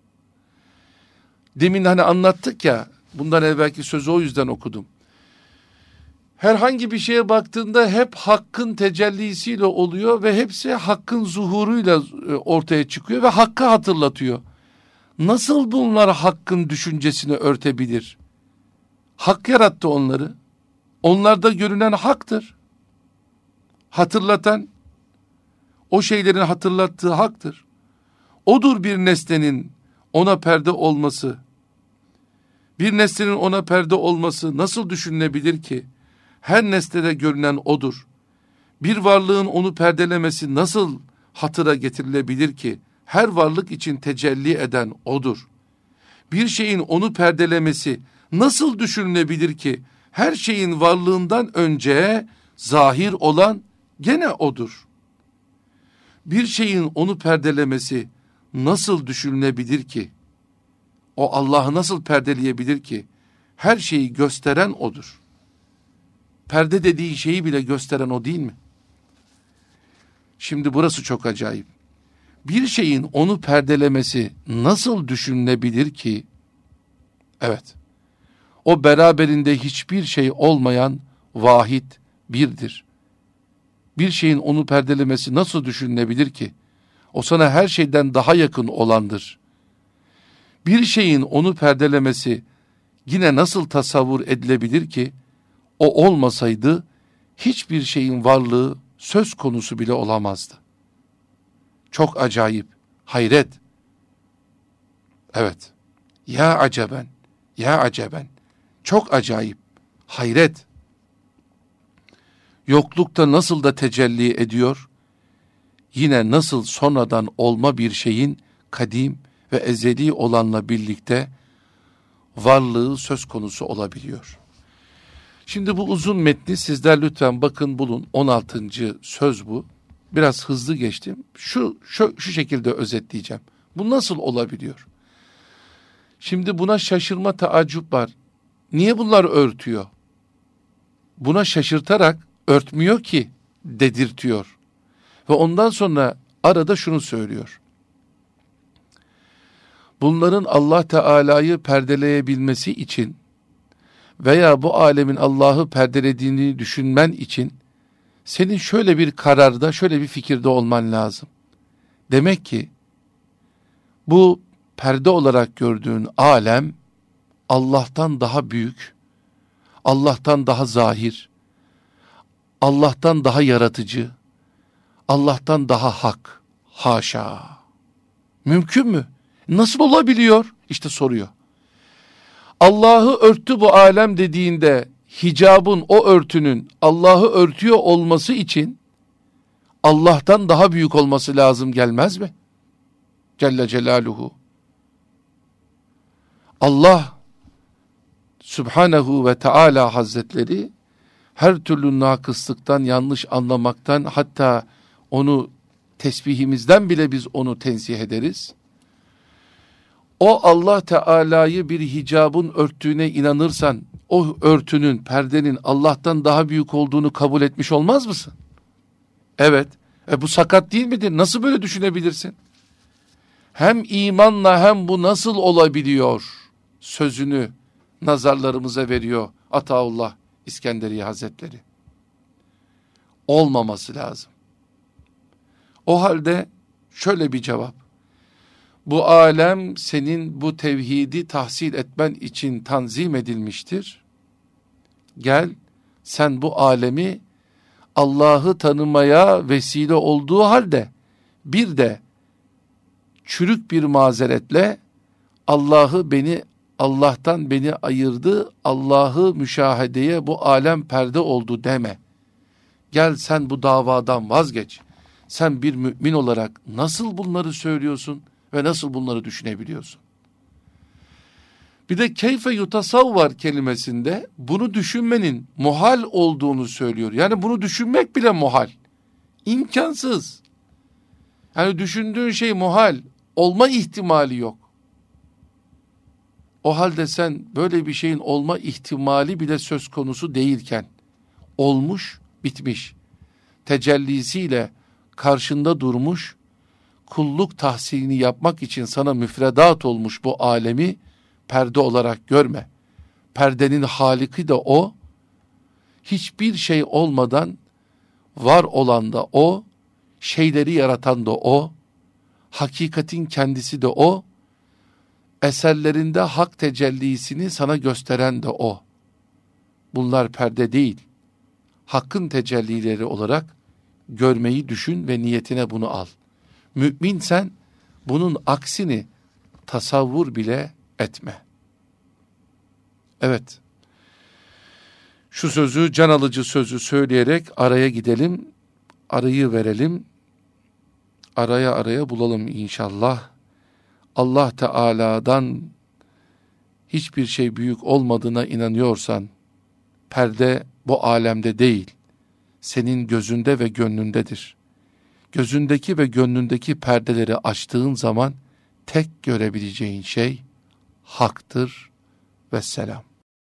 Demin hani anlattık ya, bundan evvelki sözü o yüzden okudum. Herhangi bir şeye baktığında hep hakkın tecellisiyle oluyor ve hepsi hakkın zuhuruyla ortaya çıkıyor ve hakkı hatırlatıyor. Nasıl bunlar hakkın düşüncesini örtebilir? Hak yarattı onları. Onlarda görünen haktır. Hatırlatan, o şeylerin hatırlattığı haktır. Odur bir nesnenin ona perde olması. Bir nesnenin ona perde olması nasıl düşünülebilir ki? Her nesnede görünen odur. Bir varlığın onu perdelemesi nasıl hatıra getirilebilir ki? Her varlık için tecelli eden odur. Bir şeyin onu perdelemesi nasıl düşünülebilir ki? Her şeyin varlığından önce zahir olan gene odur. Bir şeyin onu perdelemesi nasıl düşünülebilir ki? O Allah'ı nasıl perdeleyebilir ki? Her şeyi gösteren O'dur. Perde dediği şeyi bile gösteren O değil mi? Şimdi burası çok acayip. Bir şeyin onu perdelemesi nasıl düşünülebilir ki? Evet. O beraberinde hiçbir şey olmayan vahid birdir. Bir şeyin onu perdelemesi nasıl düşünülebilir ki? O sana her şeyden daha yakın olandır. Bir şeyin onu perdelemesi yine nasıl tasavvur edilebilir ki? O olmasaydı hiçbir şeyin varlığı söz konusu bile olamazdı. Çok acayip, hayret. Evet, ya aceben, ya aceben, çok acayip, hayret. Yoklukta nasıl da tecelli ediyor, yine nasıl sonradan olma bir şeyin kadim ve ezeli olanla birlikte varlığı söz konusu olabiliyor. Şimdi bu uzun metni sizler lütfen bakın bulun, on altıncı söz bu. Biraz hızlı geçtim. Şu, şu, şu şekilde özetleyeceğim. Bu nasıl olabiliyor? Şimdi buna şaşırma, taaccüp var. Niye bunlar örtüyor? Buna şaşırtarak örtmüyor ki dedirtiyor. Ve ondan sonra arada şunu söylüyor. Bunların Allah Teala'yı perdeleyebilmesi için veya bu alemin Allah'ı perdelediğini düşünmen için senin şöyle bir kararda, şöyle bir fikirde olman lazım. Demek ki bu perde olarak gördüğün alem Allah'tan daha büyük, Allah'tan daha zahir, Allah'tan daha yaratıcı, Allah'tan daha hak. Haşa. Mümkün mü? Nasıl olabiliyor? İşte soruyor. Allah'ı örttü bu alem dediğinde hicabın, o örtünün Allah'ı örtüyor olması için Allah'tan daha büyük olması lazım gelmez mi? Celle Celaluhu. Allah Subhanehu ve Teala Hazretleri her türlü nakıslıktan, yanlış anlamaktan, hatta onu tesbihimizden bile biz onu tenzih ederiz. O Allah Teala'yı bir hicabın örttüğüne inanırsan, o örtünün, perdenin Allah'tan daha büyük olduğunu kabul etmiş olmaz mısın? Evet. E bu sakat değil midir? Nasıl böyle düşünebilirsin? Hem imanla hem bu nasıl olabiliyor sözünü nazarlarımıza veriyor Ataullah İskenderiye Hazretleri. Olmaması lazım. O halde şöyle bir cevap. Bu alem senin bu tevhidi tahsil etmen için tanzim edilmiştir. Gel sen bu alemi Allah'ı tanımaya vesile olduğu halde bir de çürük bir mazeretle Allah'ı beni Allah'tan beni ayırdı, Allah'ı müşahedeye bu alem perde oldu deme. Gel sen bu davadan vazgeç. Sen bir mümin olarak nasıl bunları söylüyorsun ve nasıl bunları düşünebiliyorsun? Bir de keyfe yutasavvar kelimesinde bunu düşünmenin muhal olduğunu söylüyor. Yani bunu düşünmek bile muhal. İmkansız. Yani düşündüğün şey muhal. Olma ihtimali yok. O halde sen böyle bir şeyin olma ihtimali bile söz konusu değilken olmuş, bitmiş. Tecellisiyle karşında durmuş, kulluk tahsilini yapmak için sana müfredat olmuş bu alemi perde olarak görme. Perdenin haliki de o, hiçbir şey olmadan var olan da o, şeyleri yaratan da o, hakikatin kendisi de o, eserlerinde hak tecellisini sana gösteren de o. Bunlar perde değil, hakkın tecellileri olarak görmeyi düşün ve niyetine bunu al. Müminsen bunun aksini tasavvur bile etme. Evet. Şu sözü, can alıcı sözü söyleyerek araya gidelim. Arayı verelim. Araya araya bulalım inşallah. Allah Teala'dan hiçbir şey büyük olmadığına inanıyorsan, perde bu alemde değil, senin gözünde ve gönlündedir. gözündeki ve gönlündeki perdeleri açtığın zaman tek görebileceğin şey haktır. Vesselam.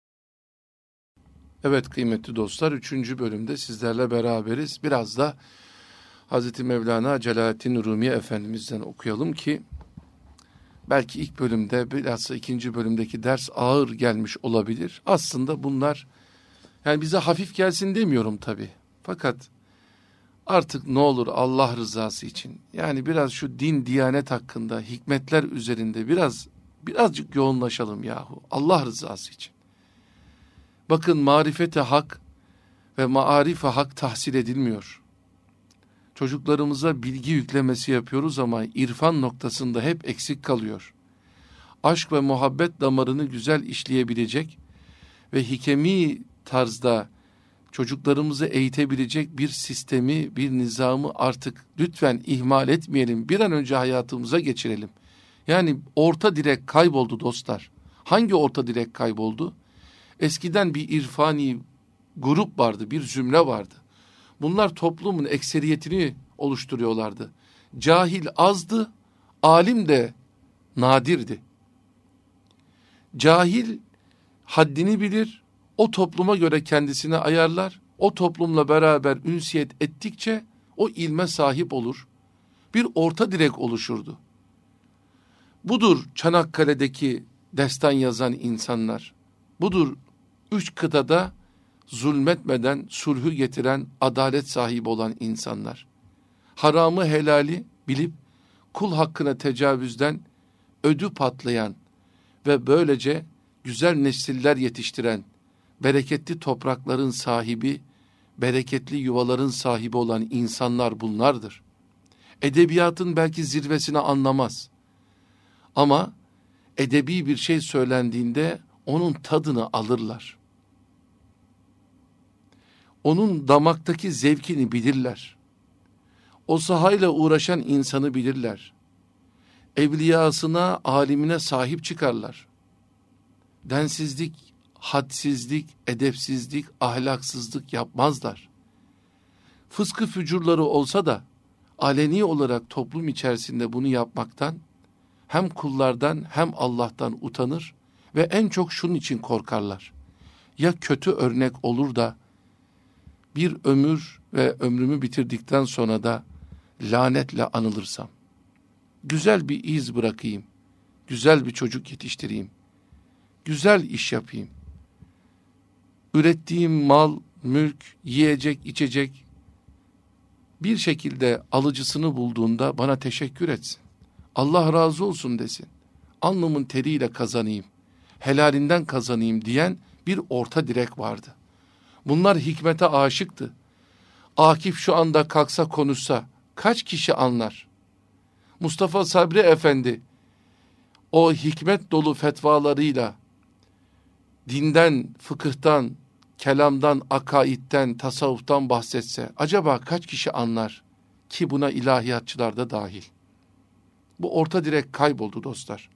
Evet kıymetli dostlar, üçüncü bölümde sizlerle beraberiz. Biraz da Hazreti Mevlana Celaleddin Rumi Efendimiz'den okuyalım ki belki ilk bölümde, bilhassa ikinci bölümdeki ders ağır gelmiş olabilir. Aslında bunlar, yani bize hafif gelsin demiyorum tabii. Fakat artık ne olur Allah rızası için, yani biraz şu din, diyanet hakkında, hikmetler üzerinde biraz birazcık yoğunlaşalım yahu, Allah rızası için. Bakın, marifete hak ve maarife hak tahsil edilmiyor. Çocuklarımıza bilgi yüklemesi yapıyoruz ama irfan noktasında hep eksik kalıyor. Aşk ve muhabbet damarını güzel işleyebilecek ve hikemi tarzda çocuklarımızı eğitebilecek bir sistemi, bir nizamı artık lütfen ihmal etmeyelim. Bir an önce hayatımıza geçirelim. Yani orta direk kayboldu dostlar. Hangi orta direk kayboldu? Eskiden bir irfani grup vardı, bir zümre vardı. Bunlar toplumun ekseriyetini oluşturuyorlardı. Cahil azdı, alim de nadirdi. Cahil haddini bilir, o topluma göre kendisini ayarlar, o toplumla beraber ünsiyet ettikçe o ilme sahip olur. Bir orta direk oluşurdu. Budur Çanakkale'deki destan yazan insanlar. Budur üç kıtada zulmetmeden sulhü getiren, adalet sahibi olan insanlar. Haramı helali bilip kul hakkına tecavüzden ödü patlayan ve böylece güzel nesiller yetiştiren, bereketli toprakların sahibi, bereketli yuvaların sahibi olan insanlar bunlardır. Edebiyatın belki zirvesini anlamaz. Ama edebi bir şey söylendiğinde onun tadını alırlar. Onun damaktaki zevkini bilirler. O sahayla uğraşan insanı bilirler. Evliyasına, alimine sahip çıkarlar. Densizlik, hadsizlik, edepsizlik, ahlaksızlık yapmazlar. Fıskı fücurları olsa da aleni olarak toplum içerisinde bunu yapmaktan hem kullardan hem Allah'tan utanır ve en çok şunun için korkarlar. Ya kötü örnek olur da bir ömür ve ömrümü bitirdikten sonra da lanetle anılırsam, güzel bir iz bırakayım, güzel bir çocuk yetiştireyim, güzel iş yapayım, ürettiğim mal, mülk, yiyecek, içecek bir şekilde alıcısını bulduğunda bana teşekkür etsin, Allah razı olsun desin, alnımın teriyle kazanayım, helalinden kazanayım diyen bir orta direk vardı. Bunlar hikmete aşıktı. Akif şu anda kalksa konuşsa kaç kişi anlar? Mustafa Sabri Efendi o hikmet dolu fetvalarıyla dinden, fıkıhtan, kelamdan, akaidden, tasavvuftan bahsetse acaba kaç kişi anlar? Ki buna ilahiyatçılar da dahil. Bu orta direk kayboldu dostlar.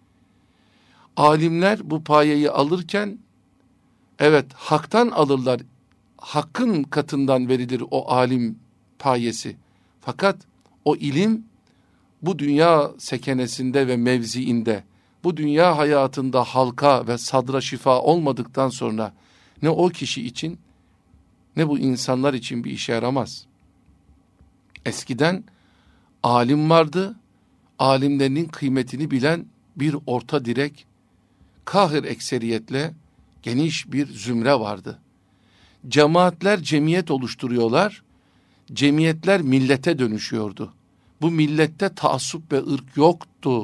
Alimler bu payeyi alırken evet haktan alırlar. Hakkın katından verilir o alim payesi. Fakat o ilim bu dünya sekenesinde ve mevziinde, bu dünya hayatında halka ve sadra şifa olmadıktan sonra ne o kişi için ne bu insanlar için bir işe yaramaz. Eskiden alim vardı, alimlerinin kıymetini bilen bir orta direk, kahir ekseriyetle geniş bir zümre vardı. Cemaatler cemiyet oluşturuyorlar, cemiyetler millete dönüşüyordu. Bu millette taassup ve ırk yoktu.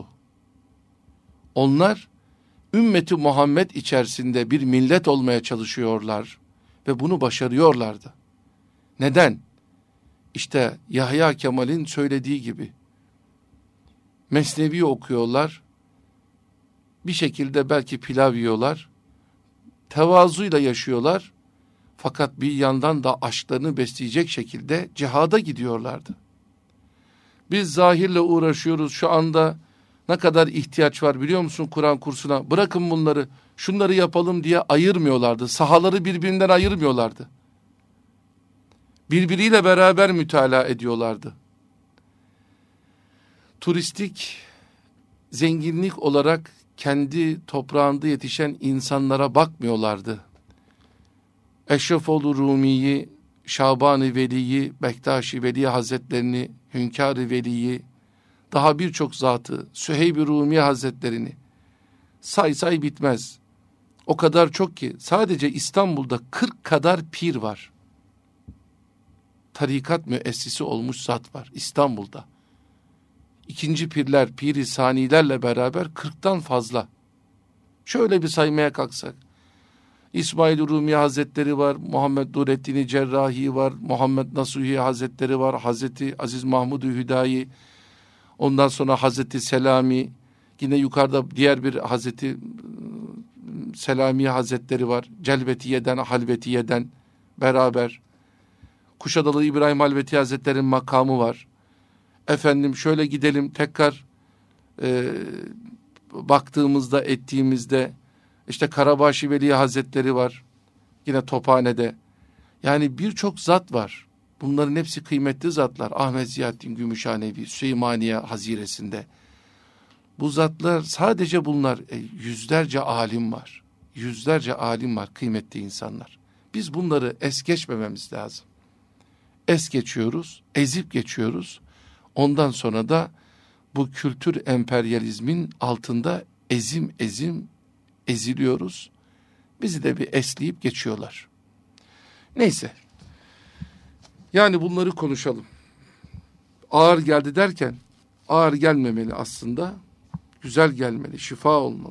Onlar ümmeti Muhammed içerisinde bir millet olmaya çalışıyorlar ve bunu başarıyorlardı. Neden? İşte Yahya Kemal'in söylediği gibi Mesnevi okuyorlar, bir şekilde belki pilav yiyorlar, tevazuyla yaşıyorlar, fakat bir yandan da aşklarını besleyecek şekilde cihada gidiyorlardı. Biz zahirle uğraşıyoruz, şu anda ne kadar ihtiyaç var biliyor musun Kur'an kursuna? Bırakın bunları, şunları yapalım diye ayırmıyorlardı. Sahaları birbirinden ayırmıyorlardı. Birbiriyle beraber mütalaa ediyorlardı. turistik zenginlik olarak kendi toprağında yetişen insanlara bakmıyorlardı. Eşrefoğlu Rumi'yi, Şaban-ı Veli'yi, Bektaş-ı Veli Hazretlerini, Hünkâr-ı Veli'yi, daha birçok zatı, Süheyb-i Rumi Hazretlerini say say bitmez. O kadar çok ki sadece İstanbul'da kırk kadar pir var. Tarikat müessisi olmuş zat var İstanbul'da. İkinci pirler, piri sanilerle beraber kırktan fazla. Şöyle bir saymaya kalksak. İsmail Rumi Hazretleri var, Muhammed Nureddin Cerrahi var, Muhammed Nasuhi Hazretleri var, Hazreti Aziz Mahmud-u Hüdayi, ondan sonra Hazreti Selami, yine yukarıda diğer bir Hazreti Selami Hazretleri var, Celvetiye'den, Halvetiye'den beraber. Kuşadalı İbrahim Halveti Hazretleri'nin makamı var. Efendim şöyle gidelim tekrar e, baktığımızda, ettiğimizde, İşte Karabaşi Veli Hazretleri var. Yine Tophane'de. Yani birçok zat var. Bunların hepsi kıymetli zatlar. Ahmet Ziyaddin Gümüşhanevi, Süleymaniye Haziresinde. Bu zatlar sadece bunlar. E, yüzlerce alim var. Yüzlerce alim var, kıymetli insanlar. Biz bunları es geçmememiz lazım. Es geçiyoruz, ezip geçiyoruz. Ondan sonra da bu kültür emperyalizmin altında ezim ezim eziliyoruz. Bizi de bir esleyip geçiyorlar. Neyse. Yani bunları konuşalım. Ağır geldi derken ağır gelmemeli aslında. Güzel gelmeli, şifa olmalı.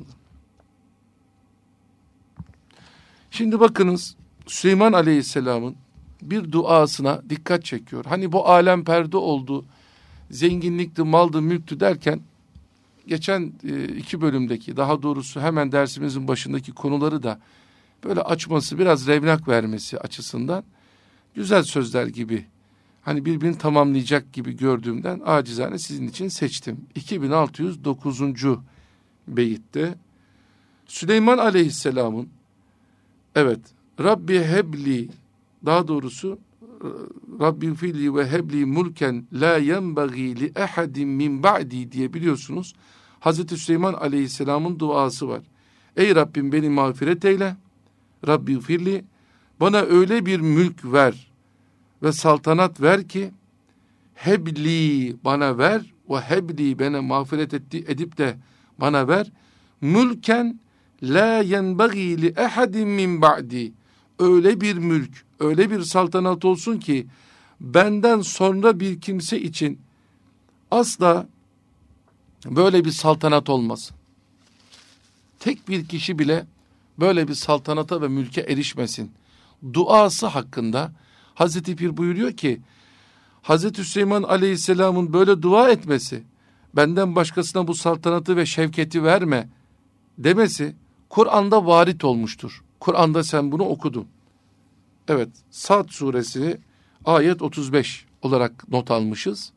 Şimdi bakınız Süleyman Aleyhisselam'ın bir duasına dikkat çekiyor. Hani bu alem perde oldu, zenginlikti, maldı, mülktü derken geçen e, iki bölümdeki, daha doğrusu hemen dersimizin başındaki konuları da böyle açması, biraz revnak vermesi açısından güzel sözler gibi, hani birbirini tamamlayacak gibi gördüğümden acizane sizin için seçtim. iki bin altı yüz dokuzuncu beyitte Süleyman Aleyhisselam'ın, evet, Rabbi hebli, daha doğrusu Rabbi fili ve hebli mulken la yenbagi li ehadin min ba'di diye biliyorsunuz. Hazreti Süleyman Aleyhisselam'ın duası var. Ey Rabbim beni mağfiret eyle. Rabbi firli, bana öyle bir mülk ver ve saltanat ver ki hebli, bana ver, ve hebli, bana mağfiret etti, edip de bana ver. Mülken la yenbagi li ehadin min ba'di, öyle bir mülk, öyle bir saltanat olsun ki benden sonra bir kimse için asla böyle bir saltanat olmasın. Tek bir kişi bile böyle bir saltanata ve mülke erişmesin. Duası hakkında Hazreti Pir buyuruyor ki, Hazreti Süleyman Aleyhisselam'ın böyle dua etmesi, benden başkasına bu saltanatı ve şevketi verme demesi, Kur'an'da varit olmuştur. Kur'an'da sen bunu okudun. Evet, Sad suresi ayet otuz beş olarak not almışız.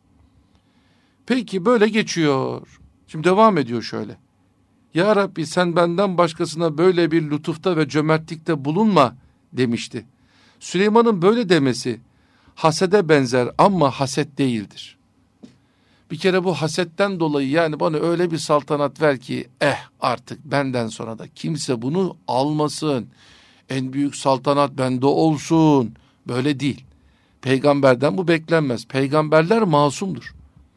Peki böyle geçiyor. Şimdi devam ediyor şöyle. Ya Rabbi sen benden başkasına böyle bir lütufta ve cömertlikte bulunma demişti. Süleyman'ın böyle demesi hasede benzer ama haset değildir. Bir kere bu hasetten dolayı, yani bana öyle bir saltanat ver ki eh artık benden sonra da kimse bunu almasın. En büyük saltanat bende olsun. Böyle değil. Peygamberden bu beklenmez. Peygamberler masumdur.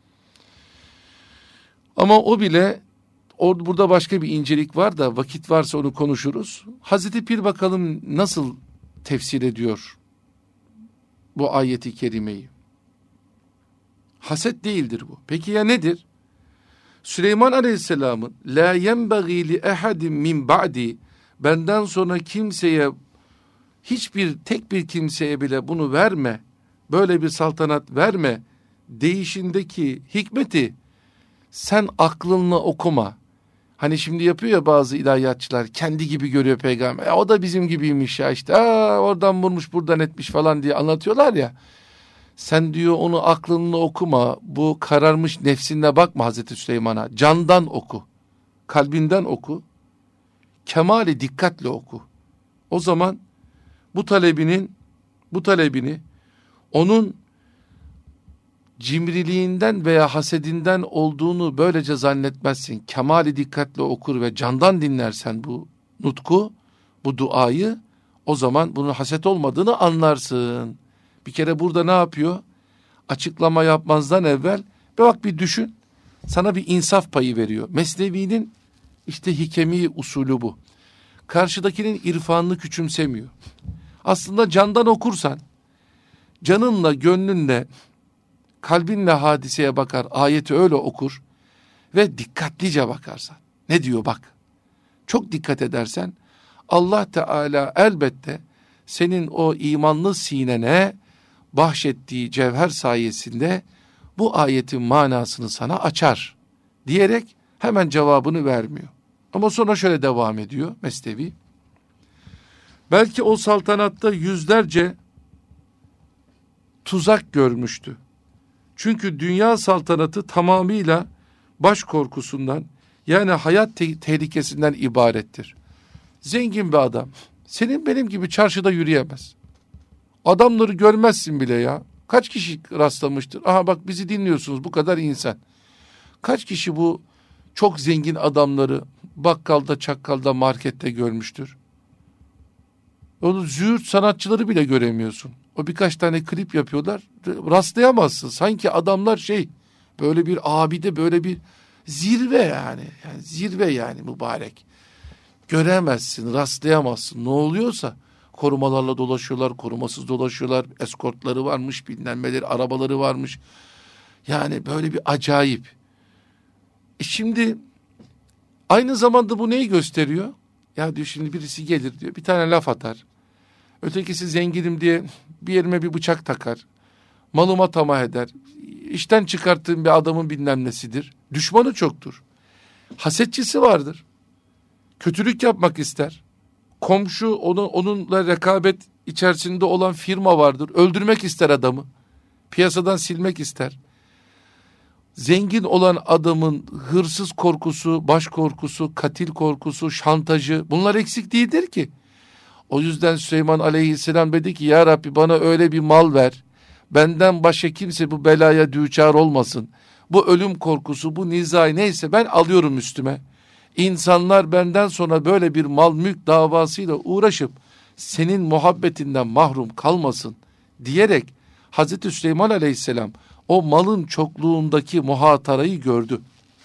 Ama o bile, or, burada başka bir incelik var da vakit varsa onu konuşuruz. Hazreti Pir bakalım nasıl tefsir ediyor bu ayeti kerimeyi. Haset değildir bu. Peki ya nedir? Süleyman Aleyhisselam'ın la yenbagi li ehadin min ba'di, benden sonra kimseye, hiçbir tek bir kimseye bile bunu verme, böyle bir saltanat verme deyişindeki hikmeti sen aklınla okuma. Hani şimdi yapıyor ya bazı ilahiyatçılar, kendi gibi görüyor peygamber. Ya o da bizim gibiymiş ya işte. Aa, oradan vurmuş buradan etmiş falan diye anlatıyorlar ya. Sen diyor onu aklınla okuma. Bu kararmış nefsinle bakma Hazreti Süleyman'a. Candan oku. Kalbinden oku. Kemali dikkatle oku. O zaman bu talebinin bu talebini onun cimriliğinden veya hasedinden olduğunu böylece zannetmezsin. Kemali dikkatle okur ve candan dinlersen bu nutku, bu duayı, o zaman bunun haset olmadığını anlarsın. Bir kere burada ne yapıyor? Açıklama yapmazdan evvel bir bak bir düşün. Sana bir insaf payı veriyor. Mesnevi'nin işte hikemi usulü bu. Karşıdakinin irfanını küçümsemiyor. Aslında candan okursan, canınla, gönlünle, kalbinle hadiseye bakar, ayeti öyle okur ve dikkatlice bakarsan. Ne diyor bak. Çok dikkat edersen Allah Teala elbette senin o imanlı sinene bahşettiği cevher sayesinde bu ayetin manasını sana açar diyerek hemen cevabını vermiyor. Ama sonra şöyle devam ediyor Mesnevi. Belki o saltanatta yüzlerce tuzak görmüştü. Çünkü dünya saltanatı tamamıyla baş korkusundan, yani hayat te- tehlikesinden ibarettir. Zengin bir adam senin benim gibi çarşıda yürüyemez. Adamları görmezsin bile ya. Kaç kişi rastlamıştır? Aha bak bizi dinliyorsunuz, bu kadar insan. Kaç kişi bu çok zengin adamları bakkalda, çakkalda, markette görmüştür? Onu züğürt sanatçıları bile göremiyorsun. O birkaç tane klip yapıyorlar, rastlayamazsın. Sanki adamlar şey, böyle bir abide, böyle bir zirve yani. yani zirve yani mübarek. Göremezsin, rastlayamazsın. Ne oluyorsa korumalarla dolaşıyorlar, korumasız dolaşıyorlar. Eskortları varmış, bilmem neleri, arabaları varmış. Yani böyle bir acayip. E şimdi aynı zamanda bu neyi gösteriyor? Ya diyor, şimdi birisi gelir diyor, bir tane laf atar. Ötekisi zenginim diye bir yerime bir bıçak takar. Malıma tamah eder. İşten çıkarttığım bir adamın bilmem nesidir. Düşmanı çoktur. Hasetçisi vardır. Kötülük yapmak ister. Komşu, onu, onunla rekabet içerisinde olan firma vardır. Öldürmek ister adamı. Piyasadan silmek ister. Zengin olan adamın hırsız korkusu, baş korkusu, katil korkusu, şantajı, bunlar eksik değildir ki. O yüzden Süleyman Aleyhisselam dedi ki, ya Rabbi bana öyle bir mal ver, benden başka kimse bu belaya düçar olmasın. Bu ölüm korkusu, bu nizai neyse ben alıyorum üstüme. İnsanlar benden sonra böyle bir mal mülk davasıyla uğraşıp senin muhabbetinden mahrum kalmasın diyerek Hazreti Süleyman Aleyhisselam o malın çokluğundaki muhatarayı gördü.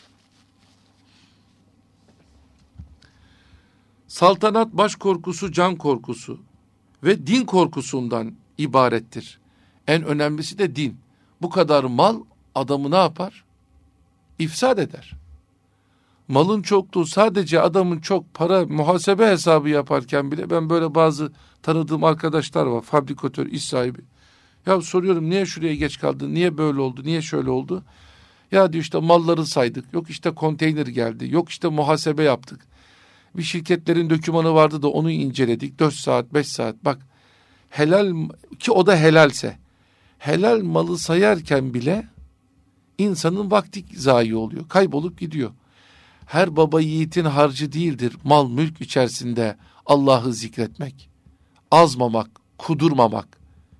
Saltanat baş korkusu, can korkusu ve din korkusundan ibarettir. En önemlisi de din. Bu kadar mal adamı ne yapar? İfsad eder. Malın çokluğu, sadece adamın çok para muhasebe hesabı yaparken bile, ben böyle bazı tanıdığım arkadaşlar var, fabrikatör, iş sahibi. Ya soruyorum, niye şuraya geç kaldın, niye böyle oldu, niye şöyle oldu? Ya diyor, işte malları saydık, yok işte konteyner geldi, yok işte muhasebe yaptık. Bir şirketlerin dokümanı vardı da onu inceledik, dört saat, beş saat. Bak, helal ki o da helalse, helal malı sayarken bile insanın vakti zayi oluyor, kaybolup gidiyor. Her baba yiğitin harcı değildir mal mülk içerisinde Allah'ı zikretmek, azmamak, kudurmamak,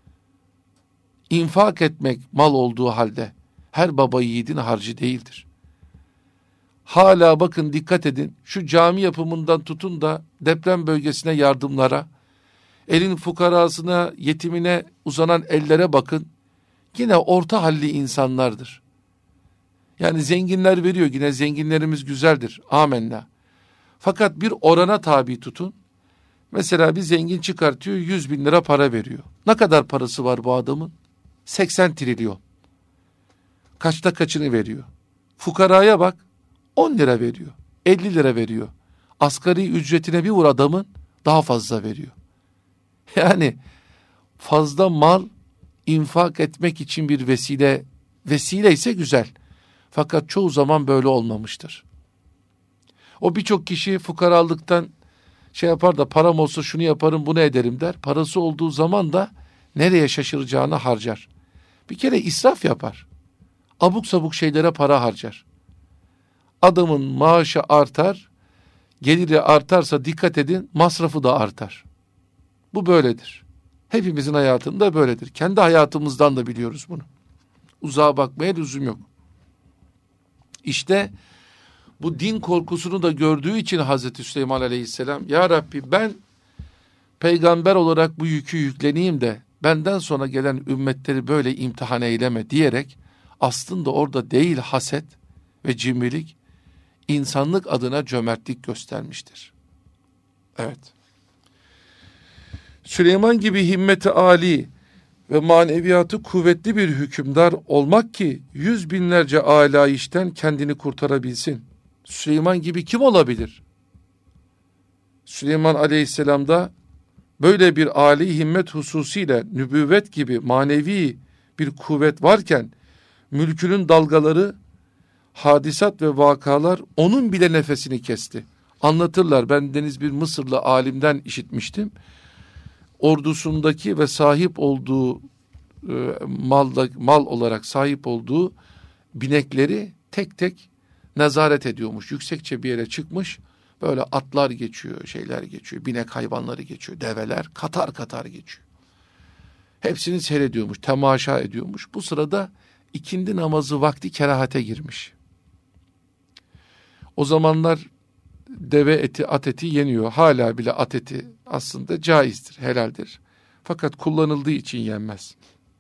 infak etmek mal olduğu halde her baba yiğidin harcı değildir. Hala bakın, dikkat edin, şu cami yapımından tutun da deprem bölgesine yardımlara, elin fukarasına, yetimine uzanan ellere bakın, yine orta halli insanlardır. Yani zenginler veriyor, yine zenginlerimiz güzeldir, amenna. Fakat bir orana tabi tutun. Mesela bir zengin çıkartıyor, yüz bin lira para veriyor. Ne kadar parası var bu adamın? seksen trilyon. Kaçta kaçını veriyor? Fukaraya bak, on lira veriyor, elli lira veriyor. Asgari ücretine bir vur adamın, daha fazla veriyor. Yani fazla mal infak etmek için bir vesile, vesile ise güzel. Fakat çoğu zaman böyle olmamıştır. O birçok kişi fukaralıktan şey yapar da, param olsa şunu yaparım, bunu ederim der. Parası olduğu zaman da nereye şaşıracağını harcar. Bir kere israf yapar. Abuk sabuk şeylere para harcar. Adamın maaşı artar, geliri artarsa dikkat edin, masrafı da artar. Bu böyledir. Hepimizin hayatında böyledir. Kendi hayatımızdan da biliyoruz bunu. Uzağa bakmaya lüzum yok. İşte bu din korkusunu da gördüğü için Hazreti Süleyman Aleyhisselam, ya Rabbi ben peygamber olarak bu yükü yükleneyim de benden sonra gelen ümmetleri böyle imtihan eyleme diyerek aslında orada değil haset ve cimrilik, insanlık adına cömertlik göstermiştir. Evet. Süleyman gibi himmeti âli ve maneviyatı kuvvetli bir hükümdar olmak ki yüz binlerce alayişten kendini kurtarabilsin. Süleyman gibi kim olabilir? Süleyman Aleyhisselam'da böyle bir âli himmet hususiyle nübüvvet gibi manevi bir kuvvet varken mülkünün dalgaları, hadisat ve vakalar onun bile nefesini kesti. Anlatırlar, ben deniz bir Mısırlı alimden işitmiştim. Ordusundaki ve sahip olduğu e, malda, mal olarak sahip olduğu binekleri tek tek nezaret ediyormuş. Yüksekçe bir yere çıkmış, böyle atlar geçiyor, şeyler geçiyor, binek hayvanları geçiyor, develer katar katar geçiyor. Hepsini seyrediyormuş, temaşa ediyormuş. Bu sırada ikindi namazı vakti kerahate girmiş. O zamanlar deve eti, at eti yeniyor. Hala bile at eti aslında caizdir, helaldir. Fakat kullanıldığı için yenmez.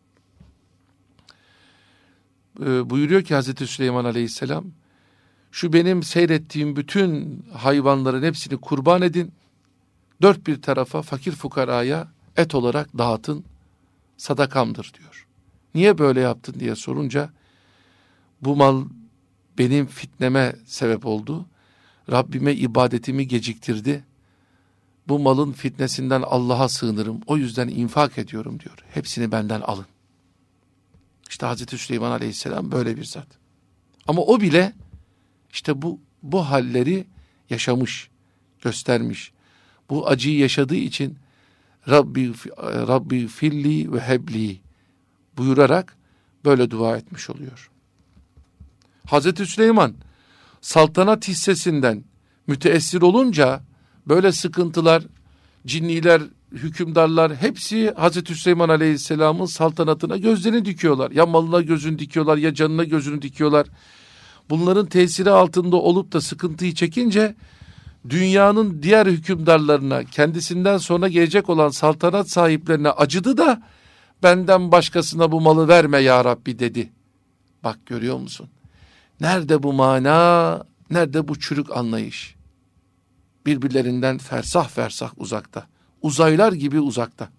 Ee, buyuruyor ki Hazreti Süleyman Aleyhisselam, şu benim seyrettiğim bütün hayvanların hepsini kurban edin, dört bir tarafa fakir fukaraya et olarak dağıtın, sadakamdır diyor. Niye böyle yaptın diye sorunca, bu mal benim fitneme sebep oldu, Rabbime ibadetimi geciktirdi, bu malın fitnesinden Allah'a sığınırım, o yüzden infak ediyorum diyor. Hepsini benden alın. İşte Hazreti Süleyman Aleyhisselam böyle bir zat. Ama o bile işte bu bu halleri yaşamış, göstermiş. Bu acıyı yaşadığı için Rabbi Rabbi filli ve hebli buyurarak böyle dua etmiş oluyor. Hazreti Süleyman saltanat hissesinden müteessir olunca böyle sıkıntılar, cinniler, hükümdarlar hepsi Hazreti Süleyman Aleyhisselam'ın saltanatına gözlerini dikiyorlar. Ya malına gözünü dikiyorlar, ya canına gözünü dikiyorlar. Bunların tesiri altında olup da sıkıntıyı çekince dünyanın diğer hükümdarlarına, kendisinden sonra gelecek olan saltanat sahiplerine acıdı da benden başkasına bu malı verme ya Rabbi dedi. Bak görüyor musun? Nerede bu mana, nerede bu çürük anlayış? Birbirlerinden fersah fersah uzakta. Uzaylar gibi uzakta.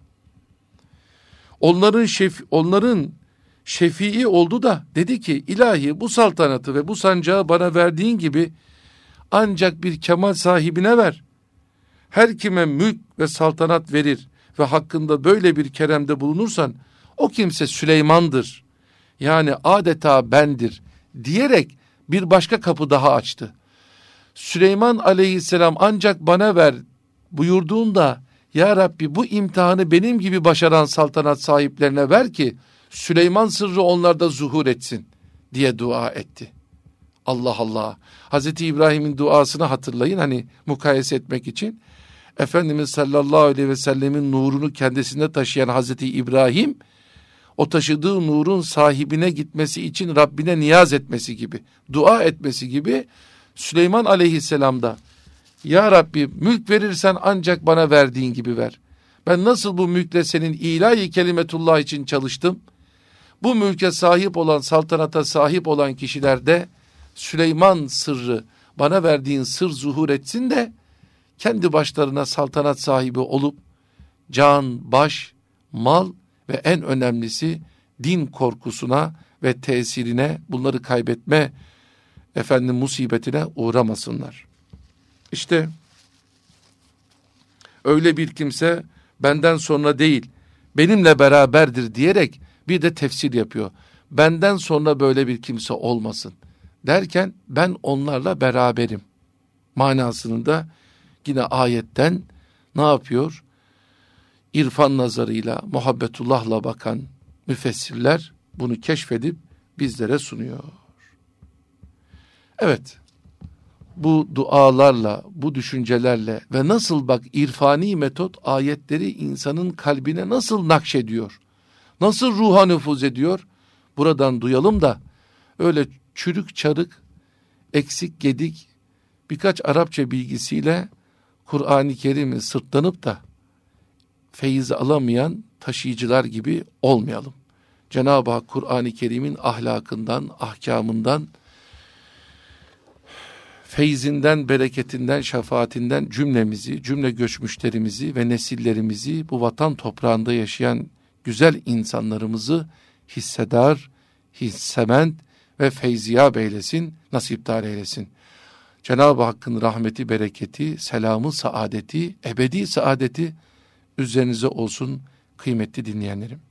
Onların şef, onların şefii oldu da dedi ki ilahi bu saltanatı ve bu sancağı bana verdiğin gibi ancak bir kemal sahibine ver. Her kime mülk ve saltanat verir ve hakkında böyle bir keremde bulunursan o kimse Süleyman'dır. Yani adeta bendir diyerek bir başka kapı daha açtı. Süleyman Aleyhisselam ancak bana ver buyurduğunda ya Rabbi bu imtihanı benim gibi başaran saltanat sahiplerine ver ki Süleyman sırrı onlarda zuhur etsin diye dua etti. Allah Allah. Hazreti İbrahim'in duasını hatırlayın hani mukayese etmek için. Efendimiz sallallahu aleyhi ve sellemin nurunu kendisinde taşıyan Hazreti İbrahim o taşıdığı nurun sahibine gitmesi için Rabbine niyaz etmesi gibi, dua etmesi gibi Süleyman Aleyhisselam'da ya Rabbi mülk verirsen ancak bana verdiğin gibi ver. Ben nasıl bu mülkle senin ilahi kelimetullah için çalıştım? Bu mülke sahip olan, saltanata sahip olan kişilerde Süleyman sırrı, bana verdiğin sır zuhur etsin de kendi başlarına saltanat sahibi olup can, baş, mal ve en önemlisi din korkusuna ve tesirine, bunları kaybetme efendim musibetine uğramasınlar. İşte öyle bir kimse benden sonra değil, benimle beraberdir diyerek bir de tefsir yapıyor. Benden sonra böyle bir kimse olmasın derken ben onlarla beraberim manasını da yine ayetten ne yapıyor? İrfan nazarıyla, muhabbetullahla bakan müfessirler bunu keşfedip bizlere sunuyor. Evet, bu dualarla, bu düşüncelerle ve nasıl bak irfani metot ayetleri insanın kalbine nasıl nakşediyor, nasıl ruha nüfuz ediyor, buradan duyalım da öyle çürük çarık, eksik gedik birkaç Arapça bilgisiyle Kur'an-ı Kerim'i sırtlanıp da feyiz alamayan taşıyıcılar gibi olmayalım. Cenab-ı Hak Kur'an-ı Kerim'in ahlakından, ahkamından, feyzinden, bereketinden, şefaatinden cümlemizi, cümle göçmüşlerimizi ve nesillerimizi, bu vatan toprağında yaşayan güzel insanlarımızı hissedar, hissement ve feyziyab eylesin, nasipdar eylesin. Cenab-ı Hakk'ın rahmeti, bereketi, selamı, saadeti, ebedi saadeti üzerinize olsun kıymetli dinleyenlerim.